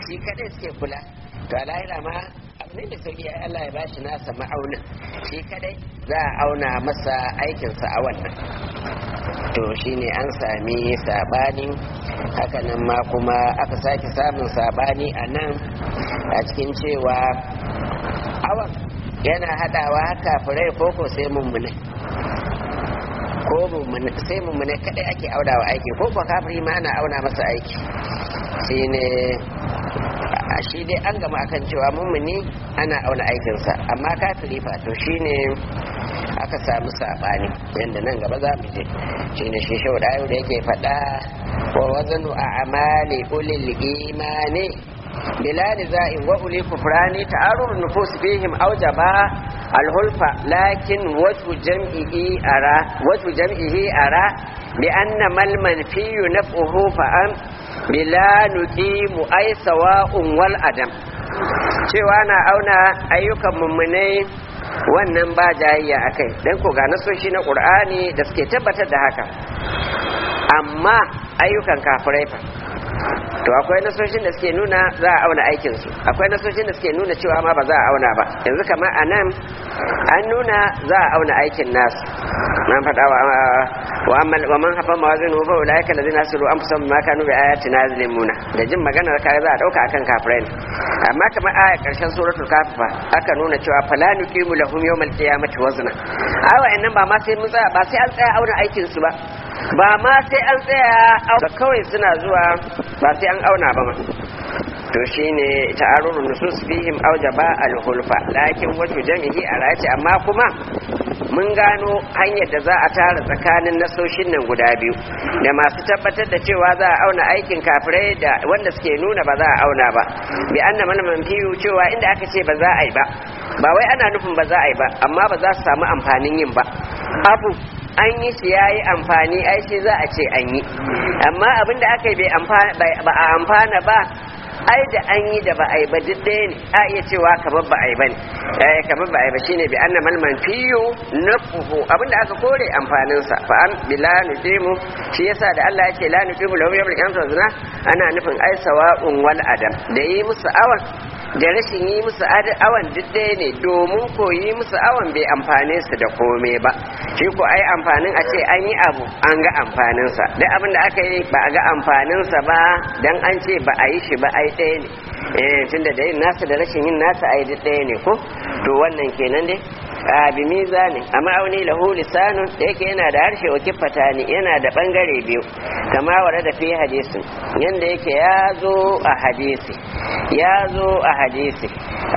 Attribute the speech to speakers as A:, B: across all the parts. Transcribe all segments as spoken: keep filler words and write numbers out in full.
A: shi kadai suke kula to lahira ma abu ne da sauki Allah ya bashi nasa ma'aunin shi kadai za a auna masa aikinsa a wannan to shine an sami sabani hakanan ma kuma aka sake samun sabani a nan a cikin cewa awan yana hadawa haka furai koko sai mummune ko mummune sai mummune kadai ake aunawa aiki ko ko kafiri ma ana auna masa aiki shine shi dai an gama akan cewa mummuni ana auna aikinsa amma kafiri fa to shine aka samu sabani yanda nan gaba za mu je shine shi shau da da yake faɗa wa wazanu a amali ulil imani bila niza'in wa uli kufrani ta'arur nufus fihim aujaba alhulfa lakin wajhu jam'ihi ara wajhu jam'ihi ara bi anna mal manfiyu naf'uhu fa am bila nuqimu ay sawa'un wal adam cewa na auna ayyukan mummunai wannan ba jayayya akai dan ko ga nasoshi na Qur'ani da suke tabbatar da haka amma ayyukan kafirai fa to akwai nasoshin da suke nuna za a auna aikinsu akwai nasoshin da suke nuna cewa ma ba za a auna ba yanzu kamar a nan an nuna za a auna aikin nasu man faɗa wa wa man hafa mawazinu fa ulaika allazina asiru anfusahum ma kanu bi ayatina yazlimuna da jin maganar kai za a dauka akan kafirai ne amma kamar aya karshen suratul kafir fa aka nuna cewa fala nuqimu lahum yawmal qiyamati wazna ai wa'annan ba ma sai mun tsaya ba sai an tsaya auna aikin su ba ba ma sai an tsaya kawai suna zuwa ba sai an auna ba ma to shine ta'arurun nusus fihim aujaba al-hulfa lakin wajhu jami'i a race amma kuma mun gano hanyar da za a tara tsakanin nasoshin nan guda biyu da masu tabbatar da cewa za a auna aikin kafirai da wanda suke nuna ba za a auna ba bi anna man fiyu cewa inda aka ce ba za a yi ba ba wai ana nufin ba za a yi ba amma ba za su samu amfanin yin ba abu an yi shi ya yi amfani ai shi za a ce an yi amma abinda aka yi ba a amfana ba ai da an yi da ba a yi ba duk ɗaya ne a iya cewa kamar ba a yi ba ne eh kamar ba a yi ba shine bi anna mal manfiyu nafuhu abinda aka kore amfanin sa fa an bila nudimu shi yasa da Allah yake la nudimu lahu yawmal qiyamah ana nufin ai sawa'un wal adam da yi musu awan da rashin yi musu awan duk ɗaya ne domin ko yi musu awan bai amfane su da kome ba shi ko ai amfanin a ce an yi abu an ga amfaninsa duk abin da aka yi ba a ga amfaninsa ba dan an ce ba a yi shi ba ai ɗaya ne eh tunda da yin nasa da rashin yin nasa ai duk ɗaya ne ko to wannan kenan dai a bi mizani amma auni lahu lisanun da yake yana da harshe wa kifatani yana da bangare biyu kama wara da fi hadisin yanda yake ya zo a hadisi ya zo a hadisi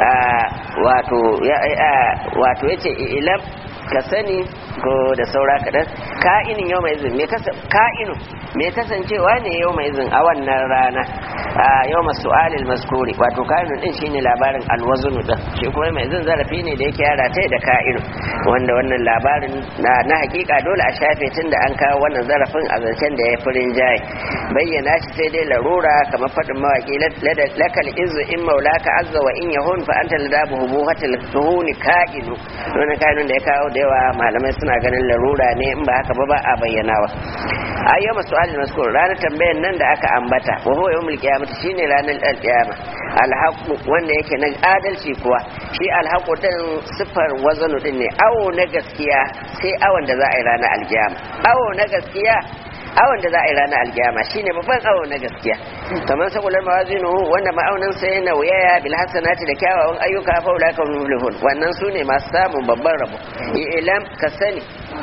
A: wato wato yace ilam ka sani ko da saura kaɗan ka'inin yau mai izin ka'inu mai kasancewa ne yau mai izin a wannan rana a yau masu alil maskuri wato ka'inu din shine labarin alwazunu din shi kuma mai izin zarafi ne da yake yara ta da ka'inu wanda wannan labarin na, na hakika dole a shafe tun da an kawo wannan zarafin a zancen da ya furin jaye bayyana shi sai dai larura kamar faɗin mawaƙi lakal izu in maulaka azza wa in yahun fa anta ladabu hubuhatil tuhuni ka'inu wannan ka'inu da ya kawo da yawa malamai suna ganin larura ne in ba haka ba ba a bayyanawa ayyama su'alil maskur ranar tambayar nan da aka ambata wa huwa yawmul qiyamah shine ranar alqiyama alhaqu wanda yake na adalci kuwa shi alhaqu din sifar wazanu din ne awo na gaskiya sai awon da za a yi ranar alqiyama awo na gaskiya awon da za a yi ranar alkiyama shine babban awo na gaskiya kamar sakular mawazinu wanda ma'aunin sa yana wuyaya bil hasanati da kyawawan ayyuka fa ulaka muflihun wannan sune masu samun babban rabo ilam ka sani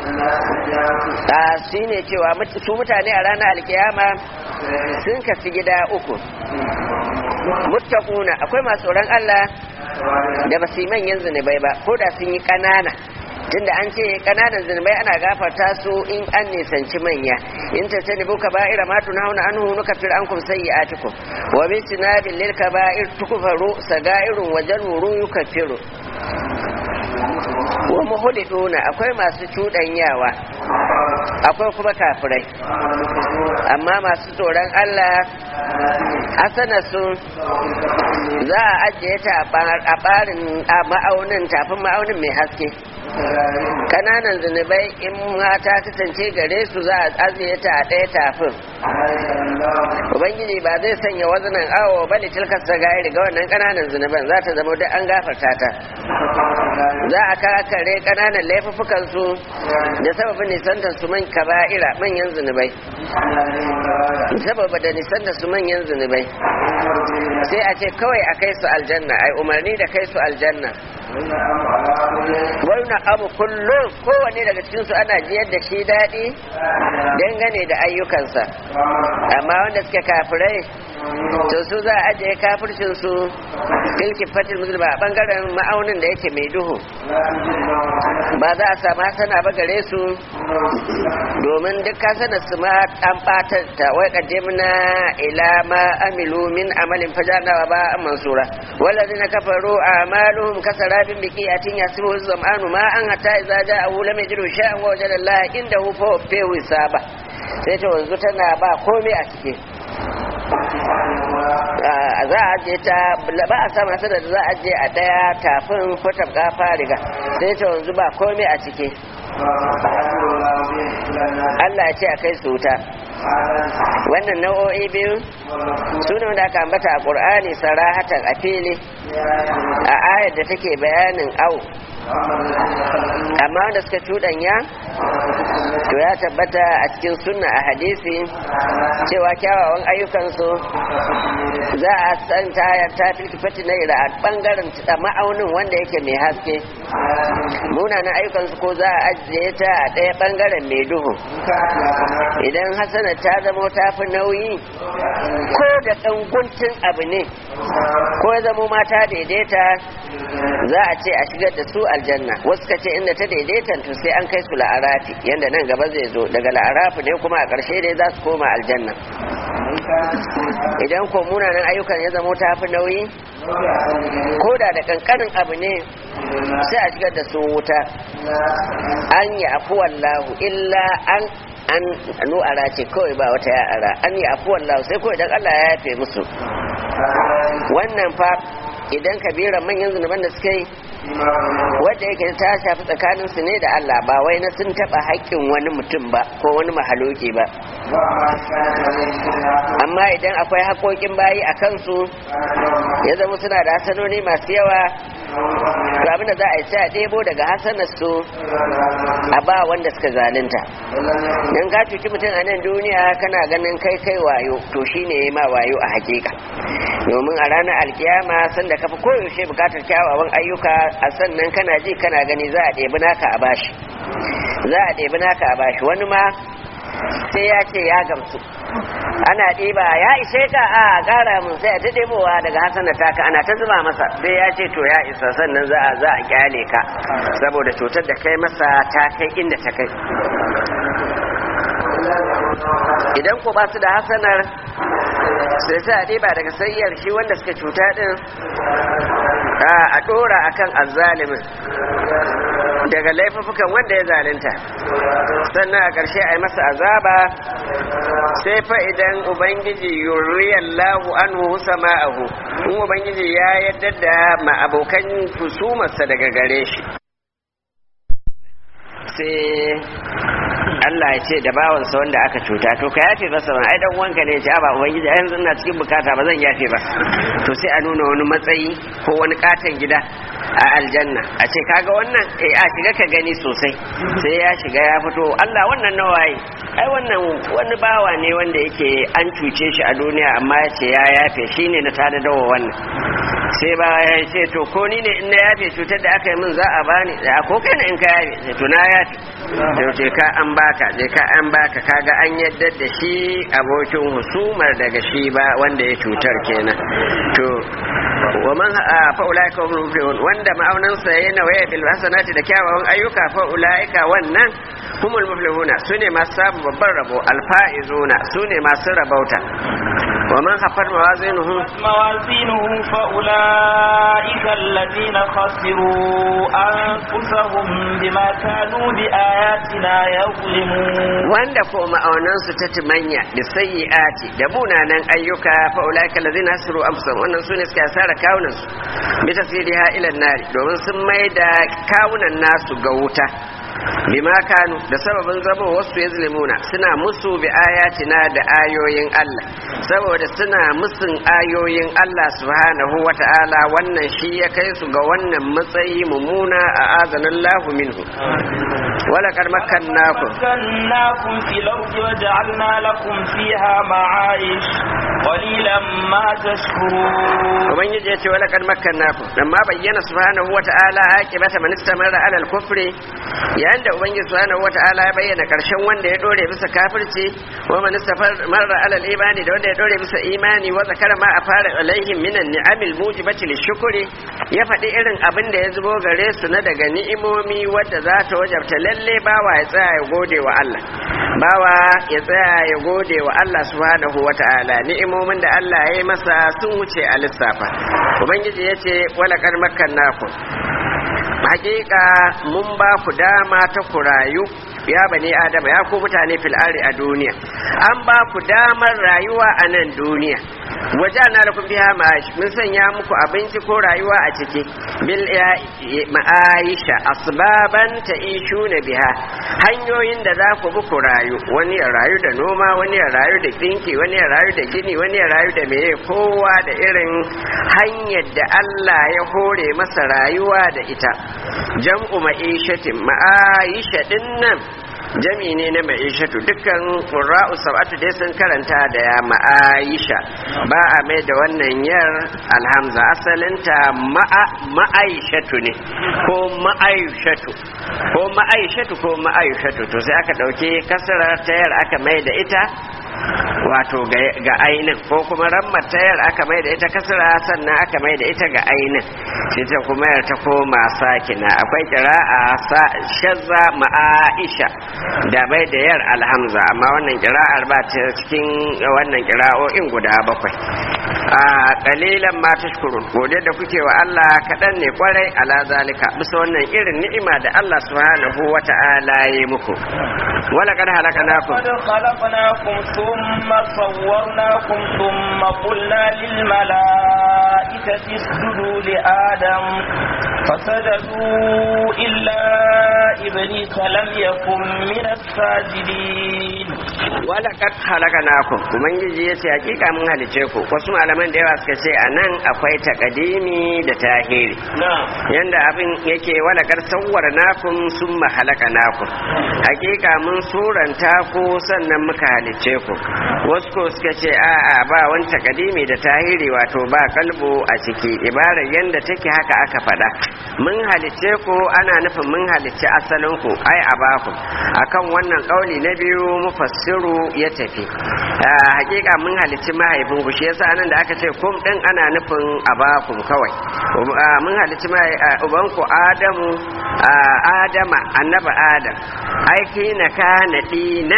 A: a shine cewa su mutane a ranar alkiyama sun kafi gida uku muttaquna akwai masu tsoron Allah da basu yi manyan zunubai ba ko da sun yi kanana tunda an ce kananan zunubai ana gafarta su in an nisanci manya in ta tani buka ba'ira ma tunhauna anhu nukaffir ankum sayyi'atikum wa bi sinabil lil kaba'ir tukfaru sagairun wa jaruru yukaffiru wa muhdithuna akwai masu cudanyawa akwai kuma kafirai amma masu tsoron Allah hasana su za a ajiye ta a barin a ma'aunin tafin ma'aunin mai haske kananan zunubai in mata kasance gare su za a ajiye ta a ɗaya tafin ubangiji ba zai sanya wazanan awo bane tilkas ta gairi ga wannan kananan zunuban za ta zama da an gafarta ta za a kakare kananan laifuffukan su da sababin nisantar su man kaba'ira manyan zunubai sababa da nisantar su manyan zunubai sai a ce kawai a kai su aljanna ai umarni da kai su aljanna wannan abu kullum kowane daga cikinsu ana jiyar da shi daɗi dangane da ayyukansa amma wanda suke kafirai to su za a ajiye kafircinsu tilki fatil musulma a ɓangaren ma'aunin da yake mai duhu ba za a samu hasana ba gare su domin duk hasanar su ma an ɓatar ta wai kaddimna ila ma amilu min amalin fajana ba mansura wallazina kafaru a'maluhum kasarabin biqi'atin yasibu zam'anu ma an hatta idza ja'ahu lam yajidu shay'an wa wajada Allah indahu fa wafahu hisaba sai ta wanzu tana ba komai a ciki za a je ta ba a samu nasara da za a je a daya tafin kwatab gafa riga sai ta wanzu ba komai a ciki Allah ce a kai su wuta wannan nau'o'i biyu su ne wanda aka ambata a ƙur'ani sarahatan a fili a ayar da take bayanin au amma wanda suka cuɗanya to ya tabbata a cikin sunna a hadisi cewa kyawawan ayyukansu za a san tayar ta filkifati na ira a ɓangaren ma'aunin wanda yake mai haske munanan ayyukansu ko za a ajiye ta a ɗaya ɓangaren mai duhu idan hasana ta zama ta fi nauyi ko da ɗan guntun abu ne ko ya zama mata daidaita za a ce a shigar da su aljanna wasu ka ce inda ta daidaita to sai an kai su la'arafi yadda nan gaba zai zo daga la'arafi ne kuma a ƙarshe dai za su koma aljanna idan ko munanan ayyukan ya zama ta fi nauyi ko da da ƙanƙanin abu ne sai a shigar da su wuta an yi afuwallahu illa an an nu'ara ce kawai ba wata ya'ara an yi afuwallahu sai kawai dan Allah ya yafe musu wannan fa idan kabiran manyan zunuban da suka yi wadda yake ta shafi tsakanin su ne da Allah ba wai na sun taba haƙƙin wani mutum ba ko wani mahaloki ba amma idan akwai haƙoƙin bayi a kansu ya zama suna da hasanoni masu yawa to abinda za a yi sai a ɗebo daga hasanar su a ba wanda suka zalunta dan ka cuci mutum a nan duniya kana ganin kai kai wayo to shine ma wayo a hakika domin a ranar alkiyama sanda kafa koyaushe bukatar kyawawan ayyuka a sannan kana ji kana gani za a ɗebi naka a bashi za a ɗebi naka a bashi wani ma sai ya ce ya gamsu ana ɗiba ya ishe ka a ƙara mun sai a ta ɗebowa daga hasana taka ana ta zuba masa sai ya ce to ya isa sannan za a za a kyale ka saboda cutar da kai masa ta kai inda ta kai idan ko ba su da hasanar sai sai a ɗiba daga sayyar shi wanda suka cuta ɗin a ɗora akan azzalimin daga laifukan wanda ya zalunta sannan a ƙarshe a yi masa azaba sai fa idan ubangiji yuriyallahu anhu sama'ahu in ubangiji ya yadda da ma abokan husumarsa daga gare shi sai Allah ya ce da bawansa wanda aka cuta to ka yafe masa ba ai dan wanka ne ya ce ba ubangiji ai yanzu ina cikin bukata ba zan yafe ba to sai a nuna wani matsayi ko wani katon gida a aljanna a ce kaga wannan eh a shiga ka gani sosai sai ya shiga ya fito Allah wannan nawaye ai wannan wani bawa ne wanda yake an cuce shi a duniya amma ya ce ya yafe shine na tada dawo wannan sai ba ya ce to ko ni ne in na yafe cutar da aka yi min za a bani a ko kai ne in ka yafe to na yafe to ce ka an baka je ka an baka kaga an yadda da shi abokin husumar daga shi ba wanda ya cutar kenan to wa man fa ulaika hum muflihun wanda ma'aunan sa yana waya bil hasanati da kyawawan ayyuka fa ulaika wannan humul muflihuna sune masu samu babban rabo alfaizuna sune masu rabauta wa man khaffat mawazinuhu
B: mawazinuhu fa ulaika alladhina khasiru anfusahum bima kanu bi ayatina yuzlimun
A: wanda ko ma'aunan su ta timanya da sayyi'ati da munanan ayyuka fa ulaika alladhina khasiru anfusahum wannan sune suka asara kawunan su bi tasiriha ila nari domin sun mai da kawunan nasu ga wuta bima kanu da sababin zama wasu yazlimuna suna musu bi ayatina da ayoyin Allah saboda suna musun ayoyin Allah subhanahu wata'ala wannan shi ya kai su ga wannan matsayi mummuna a azanallahu minhu wala kad makkannakum
B: مكناكم في الأرض وجعلنا لكم فيها معايش قليلا ما تشكرون
A: ubangiji ya ce wala kad makkannakum lamma bayyana subhanahu wata'ala aqibata man istamara ala al-kufri yayin da ubangiji subhanahu wata'ala ya bayyana karshen wanda ya dore bisa kafirci wa man istamara ala al-imani da wanda ya dore bisa imani wa zakara ma afara alaihim minan ni'amil mujibati lishukri ya faɗi irin abin da ya zubo gare su na daga ni'imomi wadda za ta wajabta lalle bawa ya tsaya ya gode wa Allah bawa ya tsaya ya gode wa Allah subhanahu wata'ala ni'imomin da Allah ya yi masa sun wuce a lissafa ubangiji ya ce wala kar makkannakum hakika mun ba ku dama ta ku rayu ya bani adama ya ku mutane fil ari a duniya an ba ku damar rayuwa a nan duniya wajana lakum biha ma'ash mun sanya muku abinci ko rayuwa a ciki bil ma'aisha asbaban ta'ishuna biha hanyoyin da za ku bi ku rayu wani ya rayu da noma wani ya rayu da dinki wani ya rayu da gini wani ya rayu da meye kowa da irin hanyar da Allah ya hore masa rayuwa da ita jam'u ma'ishatin ma'aisha dinnan jami ne na ma'ishatu dukkan qurra'u sab'atu dai sun karanta da ya ma'aisha ba a mai da wannan yar alhamza asalinta ma'a ma'aishatu ne ko ma'aishatu ko ma'aishatu ko ma'aishatu to sai aka dauke kasarar tayar aka mai da ita wato ga ainin ko kuma rammar tayar aka mai da ita kasara sannan aka mai da ita ga ainin shi ta kuma yar ta koma sakina akwai kira'a shazza ma'aisha da bai da yar alhamza amma wannan kira'ar ba ta cikin wannan kira'o'in guda bakwai a kalilan ma tashkurun gode da kuke wa Allah kadan ne kwarai ala zalika bisa wannan irin ni'ima da Allah subhanahu wata'ala ya muku wala kad halakanakum
B: قد خلقناكم ثم صورناكم ثم قلنا للملائكة اسجدوا لآدم فسجدوا إلا إبليس لم يكن من الساجدين
A: ولقد خلقناكم ubangiji yace hakika mun halice ku wasu malaman da yawa suka ce anan akwai takadimi da tahiri yanda abin yake walaqad sawwarnakum summa khalaqnakum hakika mun suranta ku sannan muka halice ku wasu ko suka ce a'a ba wani takadimi da tahiri wato ba kalbo a ciki ibarar yanda take haka aka fada mun halice ku ana nufin mun halice asalin ku ai abaku akan wannan kauli na biyu mufassiru ya tafi hakika mun halici mahaifin ku shi yasa nan da aka ce kum din ana nufin abakum kawai mun halici uban ku adamu adama annaba adam aiki na kana dina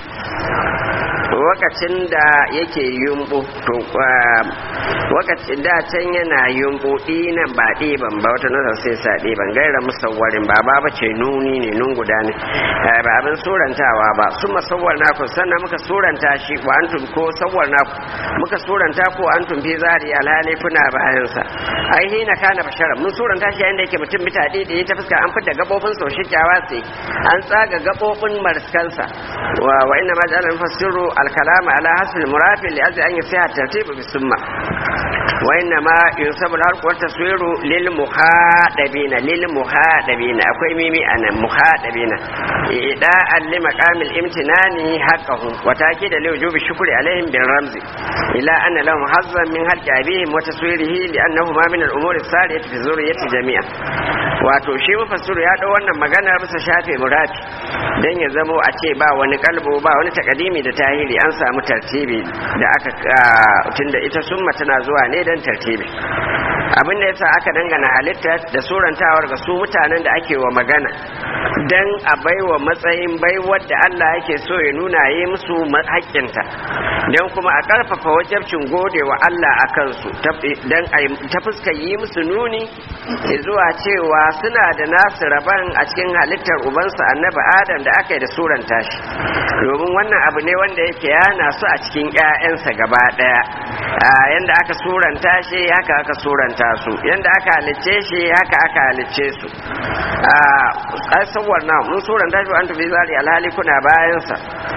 A: wakacin da yake yumbu to wakacin da can yana yumbu dinan ba ɗiban ba wata nasa sai sa ɗiban gaira musawwarin ba ba ce nuni ne nun guda ne ba abin surantawa ba su masawwar naku sannan muka suranta shi wa antum ko sawwar naku muka suranta ko antum fi zari alhali kuna bayan sa ai hina kana bashara mun suranta shi yayin da yake mutum bitade da ya ta fuska an fitar gabobin sau shi kyawa sai an tsaga gabobin marskansa wa wa inna ma ja'ala mufassiru al-kalam ala hasb al-murad li ajli an yasiha at-tartib bis-summa wa inna ma yusabu al-harf wa taswiru lil muhadabina lil muhadabina akwai mimi anan muhadabina ida al maqam al-imtinani haqqahu wa ta'kid li wujubi shukri alaihim bil ramzi ila anna lahum hazzan min halqi abihim wa taswirihi li annahu ma min al-umur as-sariyati fi zurriyyati jami'a wato shi mufassiru ya dau wannan magana bisa shafe murad dan ya zamo a ce ba wani kalbo ba wani takadimi da tahiri an samu tartibi da aka tunda ita summa tana zuwa ne dan tartibi abin da yasa aka dangana halitta da surantawar ga su mutanen da ake wa magana dan a baiwa matsayin baiwar da Allah yake so ya nuna yi musu haƙƙinta dan kuma a ƙarfafa wajibcin godewa Allah a kansu dan ta fuskar yi musu nuni zuwa cewa suna da nasu raban a cikin halittar ubansa annabi Adam da aka yi da suranta shi domin wannan abu ne wanda yake yana su a cikin ƴaƴansa gaba ɗaya yanda aka suranta shi haka aka suranta suranta su yanda aka halicce shi haka aka halicce su a asawar na mun suranta shi an tafi zari alhali kuna bayansa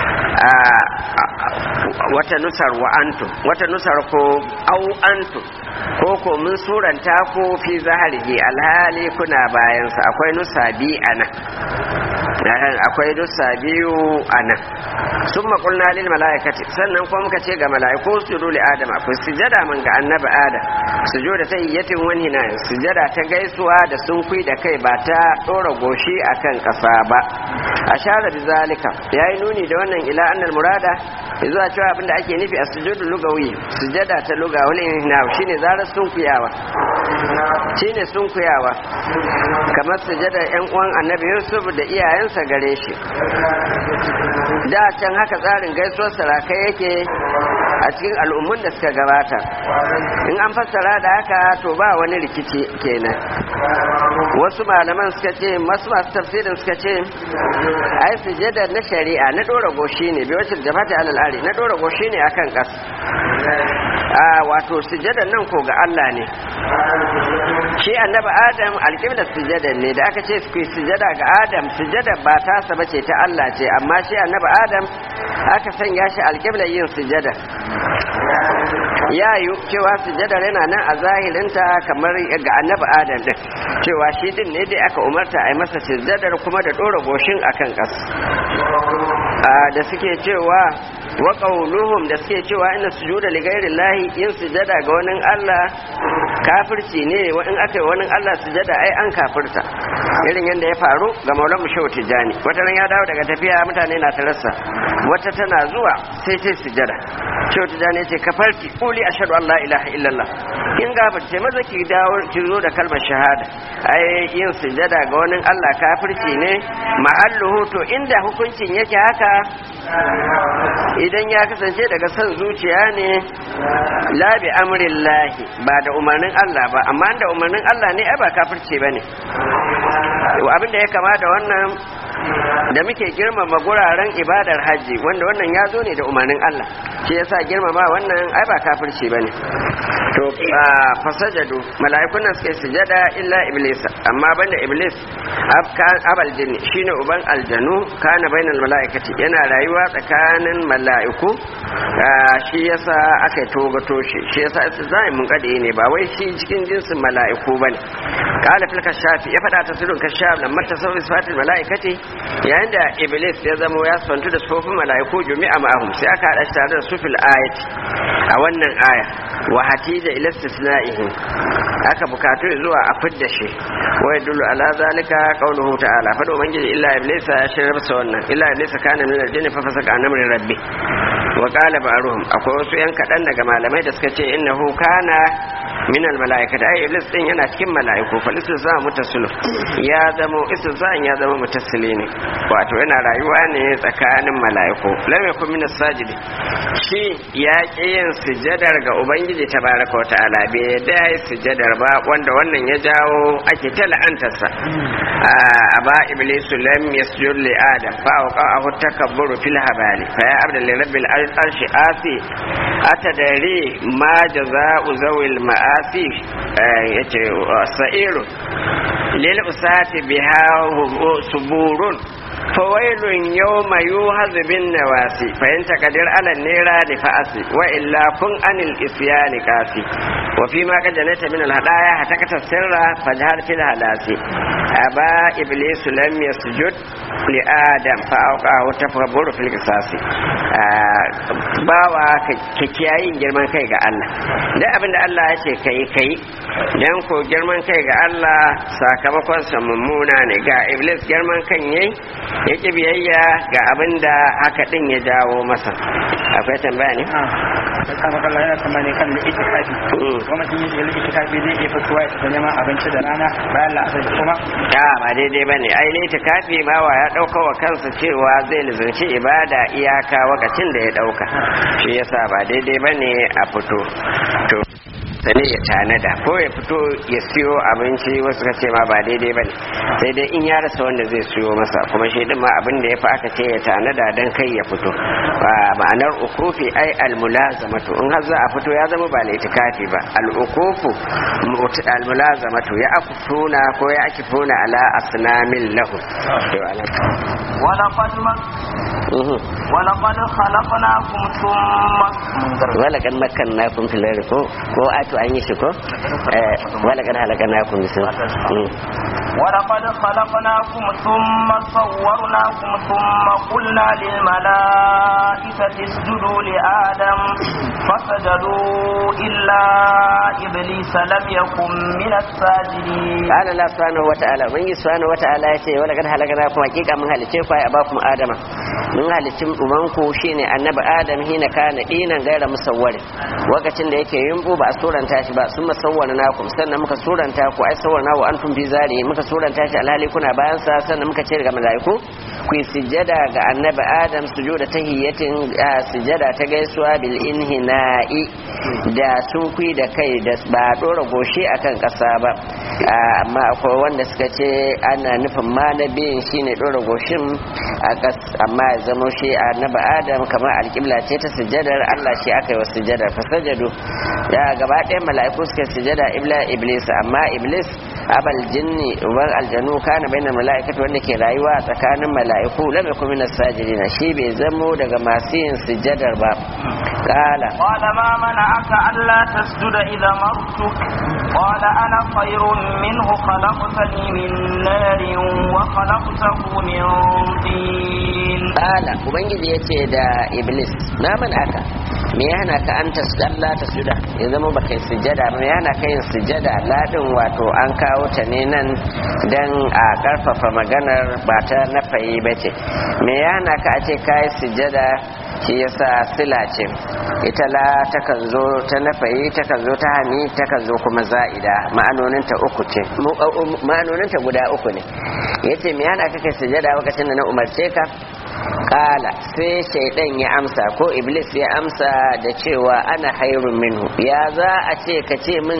A: wata nusar wa antum wata nusar ko au antum ko ko mun suranta ko fi zaharihi alhali kuna bayansa akwai nusa bi anan akwai nusa biyu anan sun makulna lil mala'ikati sannan kuma muka ce ga mala'iku su dole adam akwai sujada man ga annabi adam sujuda ta iyyatin wani na sujada ta gaisuwa da sun kui da kai ba ta dora goshi akan kasa ba ashara bi zalika yayi nuni da wannan ila annal murada zuwa cewa abinda ake nufi a sujudu lugawi sujada ta lugawi na shine zarar sun kuyawa shine sun kuyawa kamar sujada yan uwan annabi yusuf da iyayensa gare shi da can haka tsarin gaisuwar sarakai yake a cikin al'ummun da suka gabata in an fassara da haka to ba wani rikici kenan wasu malaman suka ce masu masu tafsirin suka ce ai sujada na shari'a na dora goshi ne bai wacce jabata alal ari na dora goshi ne akan ƙasa a wato sujadan nan ko ga Allah ne shi annabi adam alƙiblar sujadan ne da aka ce su yi sujada ga adam sujada ba ta saba ce ta Allah ce amma shi annabi adam aka sanya shi alƙiblar yin sujada ya yi cewa sujadar yana nan a zahirinta kamar ga annabi adam din cewa shi din ne dai aka umarta a yi masa sujadar kuma da ɗora goshin akan ƙasa da suke cewa wa qauluhum da suke cewa inna sujuda li ghairillahi yin sujada ga wani Allah kafirci ne wa in aka yi wani Allah sujada ai an kafirta irin yadda ya faru ga Maulana Mushaw Tijani wata ran ya dawo daga tafiya mutane na tarassa wata tana zuwa sai ta sujada Mushaw Tijani ya ce kafarti quli ashhadu an la ilaha illallah in gafarce maza ki dawo ki zo da kalmar shahada ai yin sujada ga wani Allah kafirci ne mahalluhu to inda hukuncin yake haka idan ya kasance daga son zuciya ne la bi amrillahi ba da umarnin Allah ba amma da umarnin Allah ne ai ba kafirce bane abin da ya kama da wannan da muke girmama guraren ibadar haji wanda wannan ya zo ne da umarnin Allah shi yasa girmama wannan ai ba kafirci bane to fasajadu mala'ikun nan suke sujada illa iblis amma banda iblis abal jinni shine uban aljanu kana bainal mala'ikati yana rayuwa tsakanin mala'iku shi yasa aka toga toshe shi yasa zai mun kade ne ba wai shi cikin jinsin mala'iku bane kala fil kashafi ya fada tasirin kashaf lamma tasawwi sifatil mala'ikati yayin da iblis ya zama ya santu da sufofin mala'iku jumi'a ma'ahum sai aka hada shi tare da sufil ayati a wannan aya wa hatija ila istisna'ihim aka bukatu zuwa a fidda shi wa yadullu ala zalika qawluhu ta'ala fa do ubangiji illa iblis ya shirar sa wannan illa iblis kana min aljinni fa fasaka an amri rabbi wa qala ba'ruhum akwai wasu yan kadan daga malamai da suka ce innahu kana min almalaikati ay iblis din yana cikin malaiku fa za mutasilu ya zama istisa'in ya zama mutasili ne wato yana rayuwa ne tsakanin malaiku lam yakun min as-sajidi shi ya ƙi yin sujadar ga ubangiji tabaraka wa ta'ala bai yadda ya yi sujadar ba wanda wannan ya jawo ake ta la'antarsa a ba iblisu lam yasjud li adam fa waqa'ahu takabburu fil habali fa ya abda li rabbil arshi asi atadari ma jaza'u zawil ma'asi yace sa'iru lil usati biha suburun fawailun yawma yuhazu bin nawasi fa in taqdir ala nira li fa'asi wa illa kun anil isyani kasi wa fi ma kajanata min al hadaya hatakata sirra fajhar fil halasi aba iblis lam yasjud li adam fa auqa wa tafabburu fil qisasi bawa ka kiyayin girman kai ga Allah dan abinda Allah ya ce kai kai dan ko girman kai ga Allah sakamakon sa mummuna ne ga iblis girman kan yayi yake biyayya ga abinda haka din ya jawo masa akwai tambaya ne
C: a kama kallon yana tambaya ne kan itikafi kuma mutum yake yin itikafi zai iya fitowa ya tafi neman abinci da rana bayan la'asar kuma
A: ya ba daidai bane ai ne itikafi ma wa ya dauka wa kansa cewa zai lizanci ibada iyaka wakacin da ya dauka shi yasa ba daidai bane a fito to sa ne ya tanada ko ya fito ya siyo abinci wasu ka ce ma ba daidai bane sai dai in ya rasa wanda zai siyo masa kuma shi din ma abin da ya fi aka ce ya tanada dan kai ya fito ma'anar ukufi ai almulazamatu in har za a fito ya zama ba laitikafi ba al-ukufu almulazamatu ya akufuna ko ya akifuna ala asnamin lahu
B: ولقد ولقد خلقناكم ثم
A: ولقد مكناكم في الأرض ko ato an yi shi ko ولقد خلقناكم
B: ولقد خلقناكم ثم صورناكم ثم قلنا للملائكة اسجدوا لآدم فسجدوا إلا إبليس لم يكن من الساجدين.
A: قال الله سبحانه وتعالى من سبحانه وتعالى يقول ولقد خلقناكم حقيقة من هلتشيكم يا أباكم آدم من هلتشم أمانكم شيني النبي آدم هنا كان دينا غير مصور وقتين da yake yumbu ba a suranta shi ba sun masawwarnakum sannan muka suranta ku ai sawarna wa antum bi zari muka suranta shi alhali kuna bayan sa sannan muka ce daga malaiku ku yi sujjada ga annabi Adam sujuda tahiyyatin sujjada ta gaisuwa bil inhina'i da sun kui da kai da ba dora goshi akan kasa ba amma akwai wanda suka ce ana nufin ma na biyin shine dora goshin a kas amma ya zama shi annabi Adam kamar alƙibla ce ta sujjadar Allah shi aka yi wa sujjadar fasajadu da gaba ɗaya mala'iku suka sujada ibla iblis amma iblis abal jinni uban aljanu kana baina mala'ikatu wanda ke rayuwa tsakanin mala'iku lam yakun min as-sajidin shi bai zamo daga masu yin sujadar ba qala
B: qala ma mana'aka alla tasjuda idha martuk qala ana khayrun minhu khalaqtani min narin wa khalaqtahu min tin
A: qala ubangiji yace da iblis na mana'aka me yana ka an tasdalla tasjuda ya zama ba kai sujada ba me yana ka yin sujada ladin wato an kawo ta ne nan dan a karfafa maganar ba ta nafayi bace me yana ka a ce kai sujada shi yasa sila ce ita la takan zo ta nafayi takan zo ta hani takan zo kuma za'ida ma'anonin ta uku ce ma'anonin ta guda uku ne yace me yana ka kai sujada lokacin da na umarce ka kala sai shaidan ya amsa ko iblis ya amsa da cewa ana hairun minhu ya za a ce ka ce min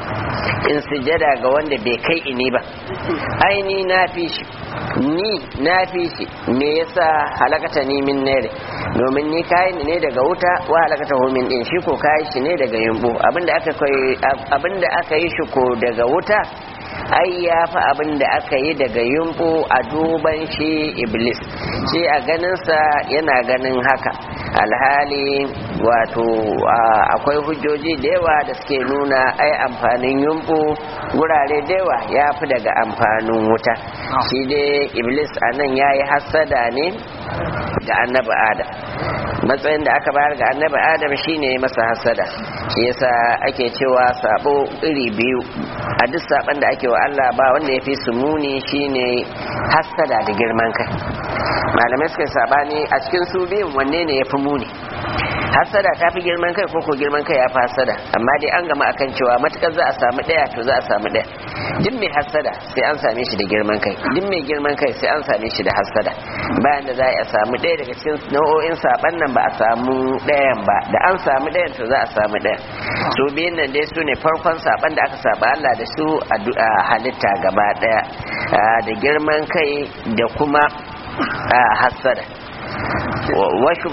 A: in sujada ga wanda bai kai ini ba aini na fi shi ni na fi shi me yasa halakata ni min nare domin ni kayi ni ne daga wuta wa halakata hu min din shi ko kayi shi ne daga yumbu abinda aka kai abinda aka yi shi ko daga wuta ai ya fi abin da aka yi daga yumbu a duban shi iblis shi a ganinsa yana ganin haka alhali wato akwai hujjoji da yawa da suke nuna ai amfanin yumbu wurare da yawa ya fi daga amfanin wuta shi dai iblis a nan ya yi hassada ne ga annabi adam matsayin da aka bayar ga annabi adam shine masa hassada shi yasa ake cewa sabo iri biyu a duk saban da ake wa Allah ba wanda ya fi su muni shine hassada da girman kai malamai suka sabani a cikin su biyun wanne ne ya fi muni hassada ta fi girman kai ko ko girman kai ya fi hassada amma dai an gama akan cewa matukar za a samu daya to za a samu daya duk mai hassada sai an same shi da girman kai duk mai girman kai sai an same shi da hassada bayan da za a samu daya daga cikin nau'o'in saban nan ba a samu dayan ba da an samu dayan to za a samu daya su biyun nan dai su ne farkon saban da aka saba Allah da su a halitta gaba daya da girman kai da kuma hassada washu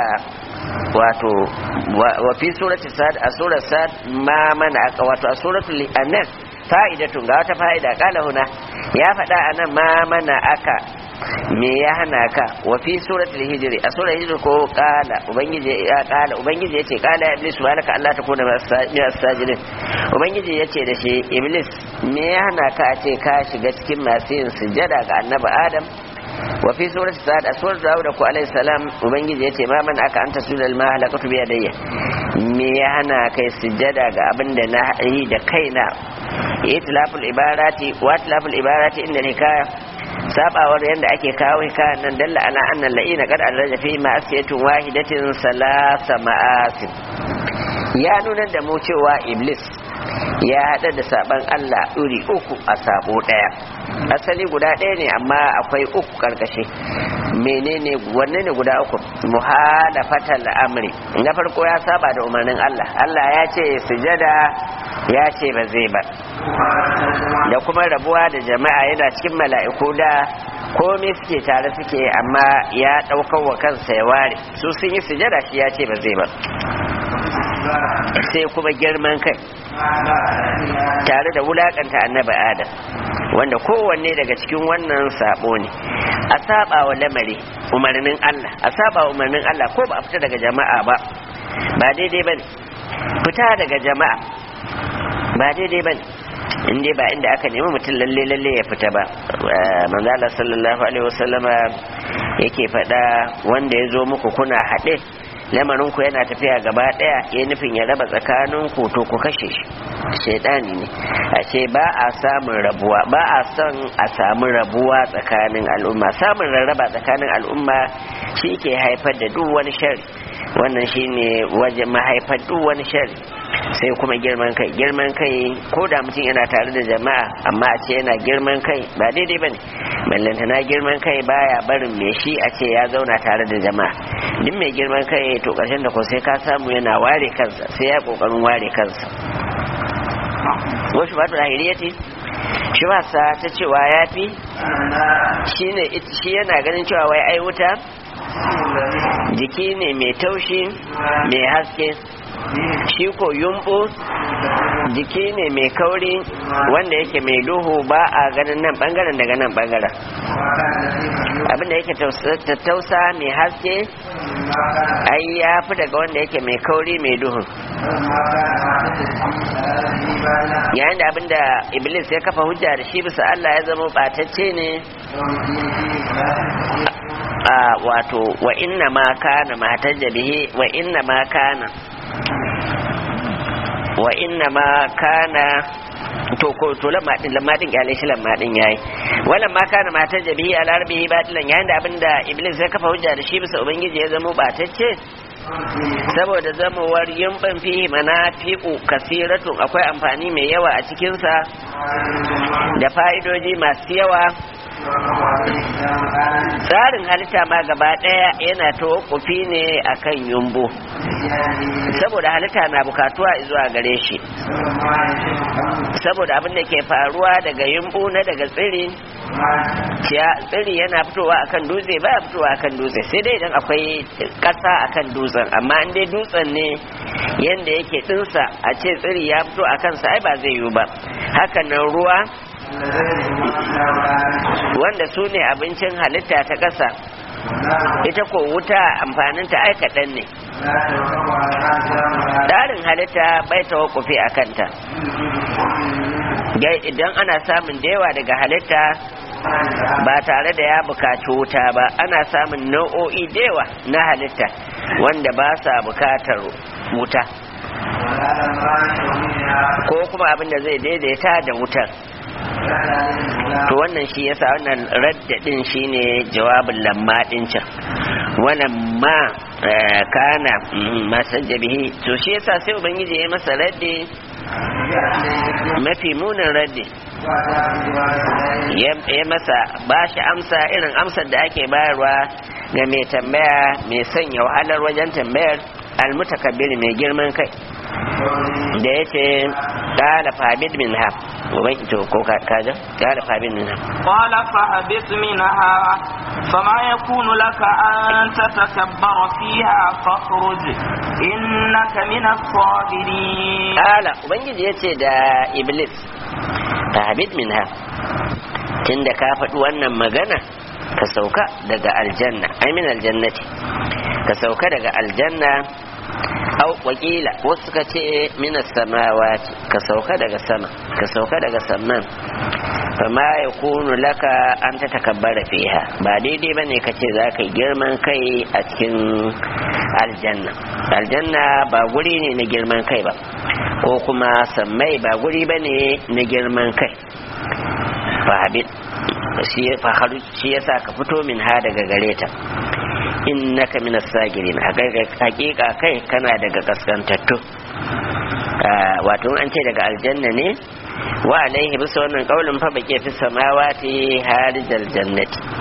A: wato wa fi surati sad a surat sad ma mana aka wato a suratul anan fa'idatun ga wata fa'ida kala huna ya faɗa anan ma mana aka me ya hana ka wa fi suratul hijri a suratul hijri ko kala ubangiji ya kala ubangiji yace kala ya iblis malaka Allah ta kuna min as-sajidin ubangiji yace da shi iblis me ya hana ka a ce ka shiga cikin masu yin sujada ga annabi adam wa fi surati sa'ad a surat dawud ko alayhi salam ubangiji yace ma man aka anta sudal ma halakatu bi yadayya me ya hana kai sujada ga abinda na yi da kaina itlaful ibarati wa itlaful ibarati inda hikaya sabawar yanda ake kawo hikayan nan dalla ala anna la'ina qad arraja fi ma'asiyatin wahidatin salasa ma'asin ya nuna da mu cewa iblis ya hada da saban Allah iri uku a sabo daya asali guda ɗaya ne amma akwai uku karkashe menene wanne ne guda uku muhalafatal amri na farko ya saba da umarnin Allah Allah ya ce sujada ya ce ba zai ba da kuma rabuwa da jama'a yana cikin mala'iku da komai suke tare suke amma ya daukar wa kansa ya ware su sun yi sujada shi ya ce ba zai ba sai kuma girman kai tare da wulakanta annabi Adam wanda kowanne daga cikin wannan sabo ne a saba wa lamari umarnin Allah a saba wa umarnin Allah ko ba a fita daga jama'a ba ba daidai bane fita daga jama'a ba daidai bane inda ba inda aka nemi mutum lalle lalle ya fita ba manzo Allah sallallahu alaihi wasallama yake faɗa wanda ya zo muku kuna haɗe lamarin ku yana tafiya gaba daya ya nufin ya raba tsakanin ku to ku kashe shi shaidani ne a ce ba a samun rabuwa ba a son a samu rabuwa tsakanin al'umma samun rarraba tsakanin al'umma shi ke haifar da duk wani shari wannan shine waje mahaifar duk wani shari sai kuma girman kai girman kai ko da mutum yana tare da jama'a amma a ce yana girman kai ba daidai bane ballantana girman kai baya barin me shi a ce ya zauna tare da jama'a duk mai girman kai to karshen da ko sai ka samu yana ware kansa sai ya kokarin ware kansa wasu ba ta lahiriyati shi ba sa ta cewa yafi shine shi yana ganin cewa wai ai wuta jiki ne mai taushi mai haske shi ko yumbu jiki ne mai kauri wanda yake mai duhu ba a ganin nan bangaren daga nan bangaren abinda yake tattausa mai haske ai ya fi daga wanda yake mai kauri mai duhu yayin da abinda iblis ya kafa hujja da shi bisa Allah ya zama batacce ne a wato wa inna ma kana matajja bihi wa inna ma kana wa inna ma kana to ko to lamma din lamma din kyale shi lamma din yayi wala ma kana matar jabihi ala rabbihi batilan yayin da abinda iblis ya kafa hujja da shi bisa ubangiji ya zama batacce saboda zamowar yumban fihi manafi'u kasiratu akwai amfani mai yawa a cikin sa da fa'idoji masu yawa tsarin halitta ma gaba daya yana tawakkufi ne akan yumbu saboda halitta na bukatuwa zuwa gare shi saboda abin da ke faruwa daga yumbu na daga tsiri tsiri yana fitowa akan dutse ba fitowa akan dutse sai dai idan akwai kasa akan dutsen amma in dai dutsen ne yanda yake dinsa a ce tsiri ya fito akan sa ai ba zai yiwu ba hakan nan ruwa wanda su ne abincin halitta ta ƙasa ita ko wuta amfaninta ai kaɗan ne tsarin halitta bai tawakkufi a kanta idan ana samun da yawa daga halitta ba tare da ya bukaci wuta ba ana samun nau'o'i da yawa na halitta wanda ba sa bukatar wuta ko kuma abin da zai daidaita da wutar to wannan shi yasa wannan raddadin shine jawabin lamma din can wannan ma kana masajabihi to shi yasa sai ubangiji ya masa raddi mafi munin raddi ya masa bashi amsa irin amsar da ake bayarwa ga mai tambaya mai sanya wahalar wajen tambayar almutakabbir mai girman kai da yace qala fabid minha ubai to ko kaja qala fabid minha
B: qala fahbit minha fama yakunu laka an tatakabbara fiha fakhruj innaka minas sabirin
A: qala ubangiji yace da iblis fahbit minha tunda ka faɗi wannan magana ka sauka daga aljanna ai min aljannati ka sauka daga aljanna au wakila wasu suka ce minas samawati ka sauka daga sama ka sauka daga saman fama ya kunu laka an ta takabbara fiha ba daidai ba ne ka ce za ka yi girman kai a cikin aljanna aljanna ba guri ne na girman kai ba ko kuma sammai ba guri ba ne na girman kai fahabit shi yasa ka fito min ha daga gare ta innaka minas sagirin hakika kai kana daga kaskantattu wato an ce daga aljanna ne wa alaihi bisa wannan kaulin fa bake fi samawati harijal jannati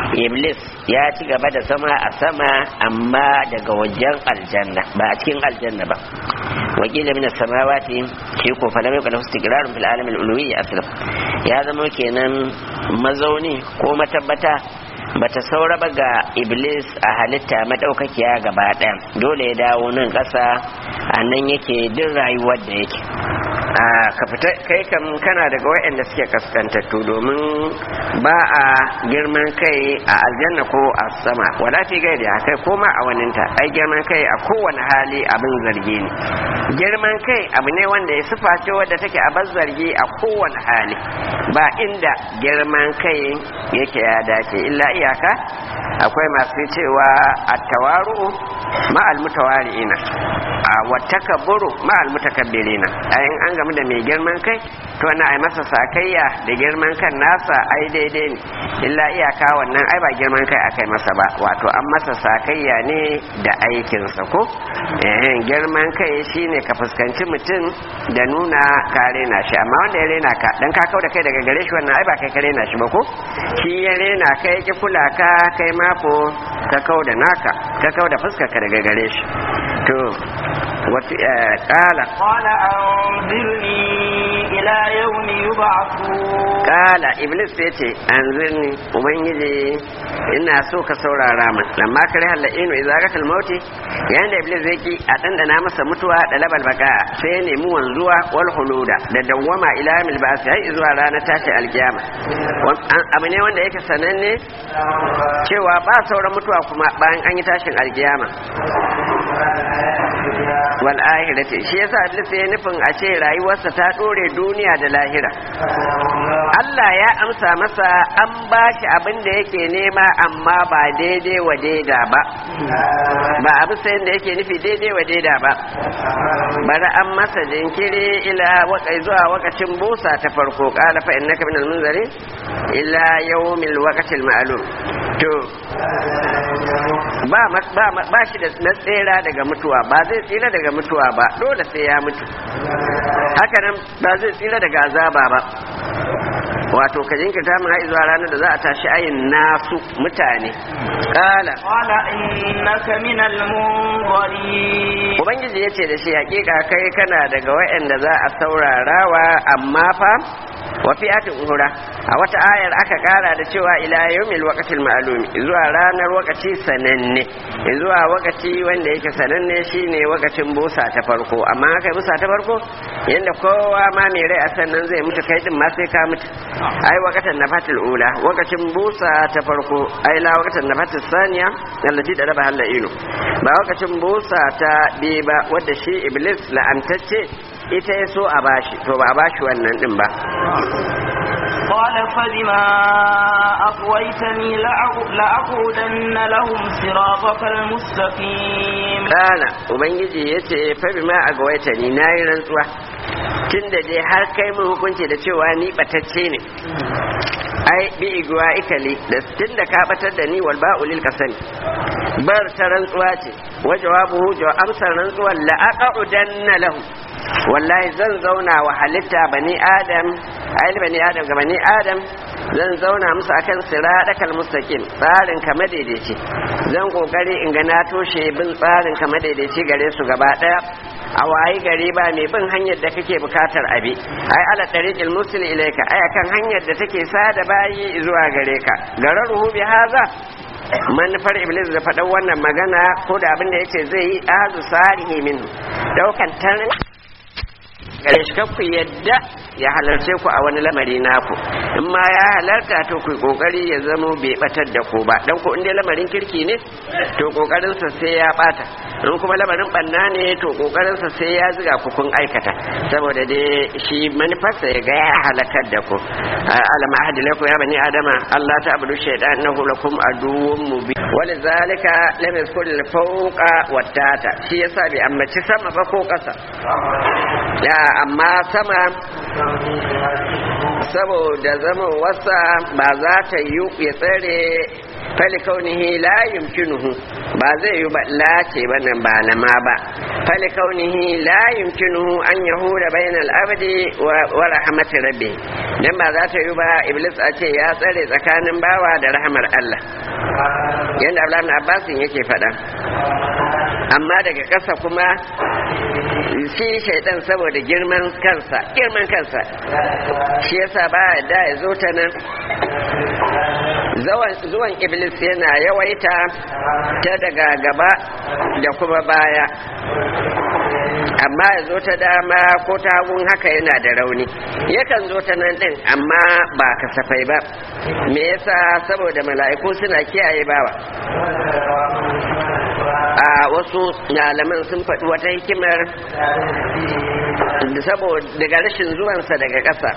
A: iblis ya ci gaba da zama a sama amma daga wajen aljanna ba a cikin aljanna ba wakilin min samawati shi ko fa lam yakun lahu istiqrarun fil alam al ulwi aslam ya zama kenan mazauni ko matabbata bata saura ba ga iblis a halitta madaukakiya gaba ɗaya dole ya dawo nan ƙasa a nan yake din rayuwar da yake a ka fita kai kam kana daga waɗanda suke kaskantattu domin ba a girman kai a aljanna ko a sama wala fi gairi a kai koma a waninta ai girman kai a kowane hali abin zargi ne girman kai abu ne wanda ya sufa ce wadda take a bar zargi a kowane hali ba inda girman kai yake ya dace illa iyaka akwai masu cewa at-tawaru ma'al mutawari'ina a watakabburu ma'al mutakabbirina ayin an gamu da mai girman kai to na ai masa sakayya da girman kan nasa ai daidai ne illa iyaka wannan ai ba girman kai akai masa ba wato an masa sakayya ne da aikinsa ko eh girman kai shine ka fuskanci mutum da nuna ka rena shi amma wanda ya rena ka dan ka kauda kai daga gare shi wannan ai ba kai ka rena shi ba ko shi ya rena kai ki kula ka kai mako ka kauda naka ka kauda fuskar ka daga gare shi to wata kala
B: qala anzirni ila yawmi yub'athun
A: kala iblis ya ce anzirni ubangiji ina so ka saurara min lamma kare halainu idza gatal mauti yayin da iblis yake a dandana masa mutuwa da labal baka sai ya nemi wanzuwa wal huluda da dawwama ila yawmil ba'th har zuwa ranar tashi alkiyama abu ne wanda yake sananne cewa ba sauran mutuwa kuma bayan an yi tashin alkiyama wal ahirati shi yasa iblis ya nufin a ce rayuwarsa ta dore duniya da lahira Allah ya amsa masa an bashi abin da yake nema amma ba daidai wa daida ba ba abu sai da yake nufi daidai wa daida ba bari an masa jinkiri ila wakai zuwa wakacin busa ta farko qala fa innaka minal munzirin ila yawmil waqtil ma'lum to ba ba ba shi da tsira daga mutuwa ba zai tsira daga mutuwa ba dole sai ya mutu haka nan ba zai tsira daga azaba ba wato ka jinkirta mun har zuwa ranar da za a tashi ayin nasu mutane kala
B: qala innaka minal munzirin
A: ubangiji yace da shi hakika kai kana daga wayanda za a saurarawa amma fa wa fi'atin uhura a wata ayar aka kara da cewa ila yawmil waqtil ma'lum zuwa ranar wakaci sananne zuwa wakaci wanda yake sananne shine wakacin busa ta farko amma kai busa ta farko yanda kowa ma mai rai a sannan zai mutu kai din ma sai ka mutu ai wakatan nafatul ula wakacin busa ta farko ai la wakatan nafatul saniya allati da raba halainu ba wakacin busa ta bi ba wanda shi iblis la'antacce ita ya so a bashi to ba a bashi wannan din ba
B: قال فبما أغويتني لأقعدن لهم صراطك المستقيم
A: قال ubangiji yace fa bima agwaitani nayi rantsuwa tunda dai har kai mun hukunci da cewa ni batacce ne ai bi igwa ikali da tunda ka batar da ni wal ba'ulil kasani bar ta rantsuwa ce wa jawabuhu jawab amsar rantsuwa la aqudanna lahum wallahi zan zauna wa halitta bani adam ai bani adam ga bani adam zan zauna musu akan siradakal mustaqim tsarin ka madaidaici zan kokari in ga na toshe bin tsarin ka madaidaici gare su gaba daya a wayi gari ba mai bin hanyar da kake bukatar abi ai ala tariqil musil ilayka ai akan hanyar da take sada bayi zuwa gare ka gararuhu bi haza manufar iblis da faɗan wannan magana ko da abin da yake zai yi azu sarihi min daukan tarin gare shi ku yadda ya halarce ku a wani lamari naku in ma ya halarta to ku kokari ya zamo bai batar da ku ba dan ku inda lamarin kirki ne to kokarin sa sai ya bata in kuma lamarin banna ne to kokarin sa sai ya ziga ku kun aikata saboda dai shi manufarsa ya ga ya halakar da ku alam ahadi lakum ya bani adama Allah ta abudu shaytan innahu lakum aduwwun mubin walizalika lam yakul fawqa wattata shi yasa bai ambaci sama ba ko kasa ya amma sama saboda zaman wasa ba za ta yi ya tsare fali kaunihi la yumkinuhu ba zai yi ba lace ba nan ba lama ba fali kaunihi la yumkinuhu an yahuda bainal abdi wa rahmati rabbi dan ba za ta yi ba iblis a ce ya tsare tsakanin bawa da rahmar Allah yanda Abdullahi ibn Abbas yake faɗa amma daga ƙasa kuma shi shaidan saboda girman kansa girman kansa shi yasa ba da ya zo ta nan zuwan iblis yana yawaita ta daga gaba da kuma baya amma ya zo ta dama ko ta hagun haka yana da rauni yakan zo ta nan din amma ba kasafai ba me yasa saboda mala'iku suna kiyaye bawa a wasu malaman sun faɗi wata hikimar saboda daga rashin zuwansa daga ƙasa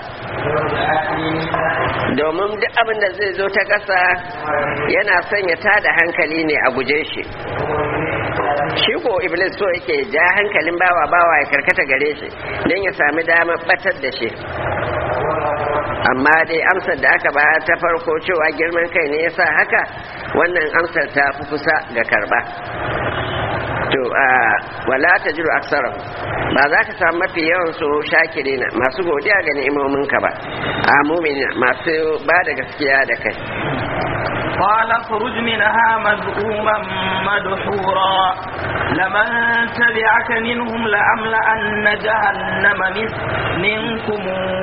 A: domin duk abin da zai zo ta ƙasa yana sanya tada hankali ne a guje shi shi ko iblis so yake ja hankalin bawa bawa ya karkata gare shi don ya sami damar batar da shi amma dai amsar da aka ba ta farko cewa girman kai ne yasa haka wannan amsar ta fi kusa ga karba to a wala tajiru aksara ba za ka samu mafi yawan su shakirina masu godiya ga ni'imomin ka ba a mu'mina masu ba da gaskiya da kai
B: قال اخرج منها مذءوما مدحورا لمن تبعك منهم لأملأن جهنم منكم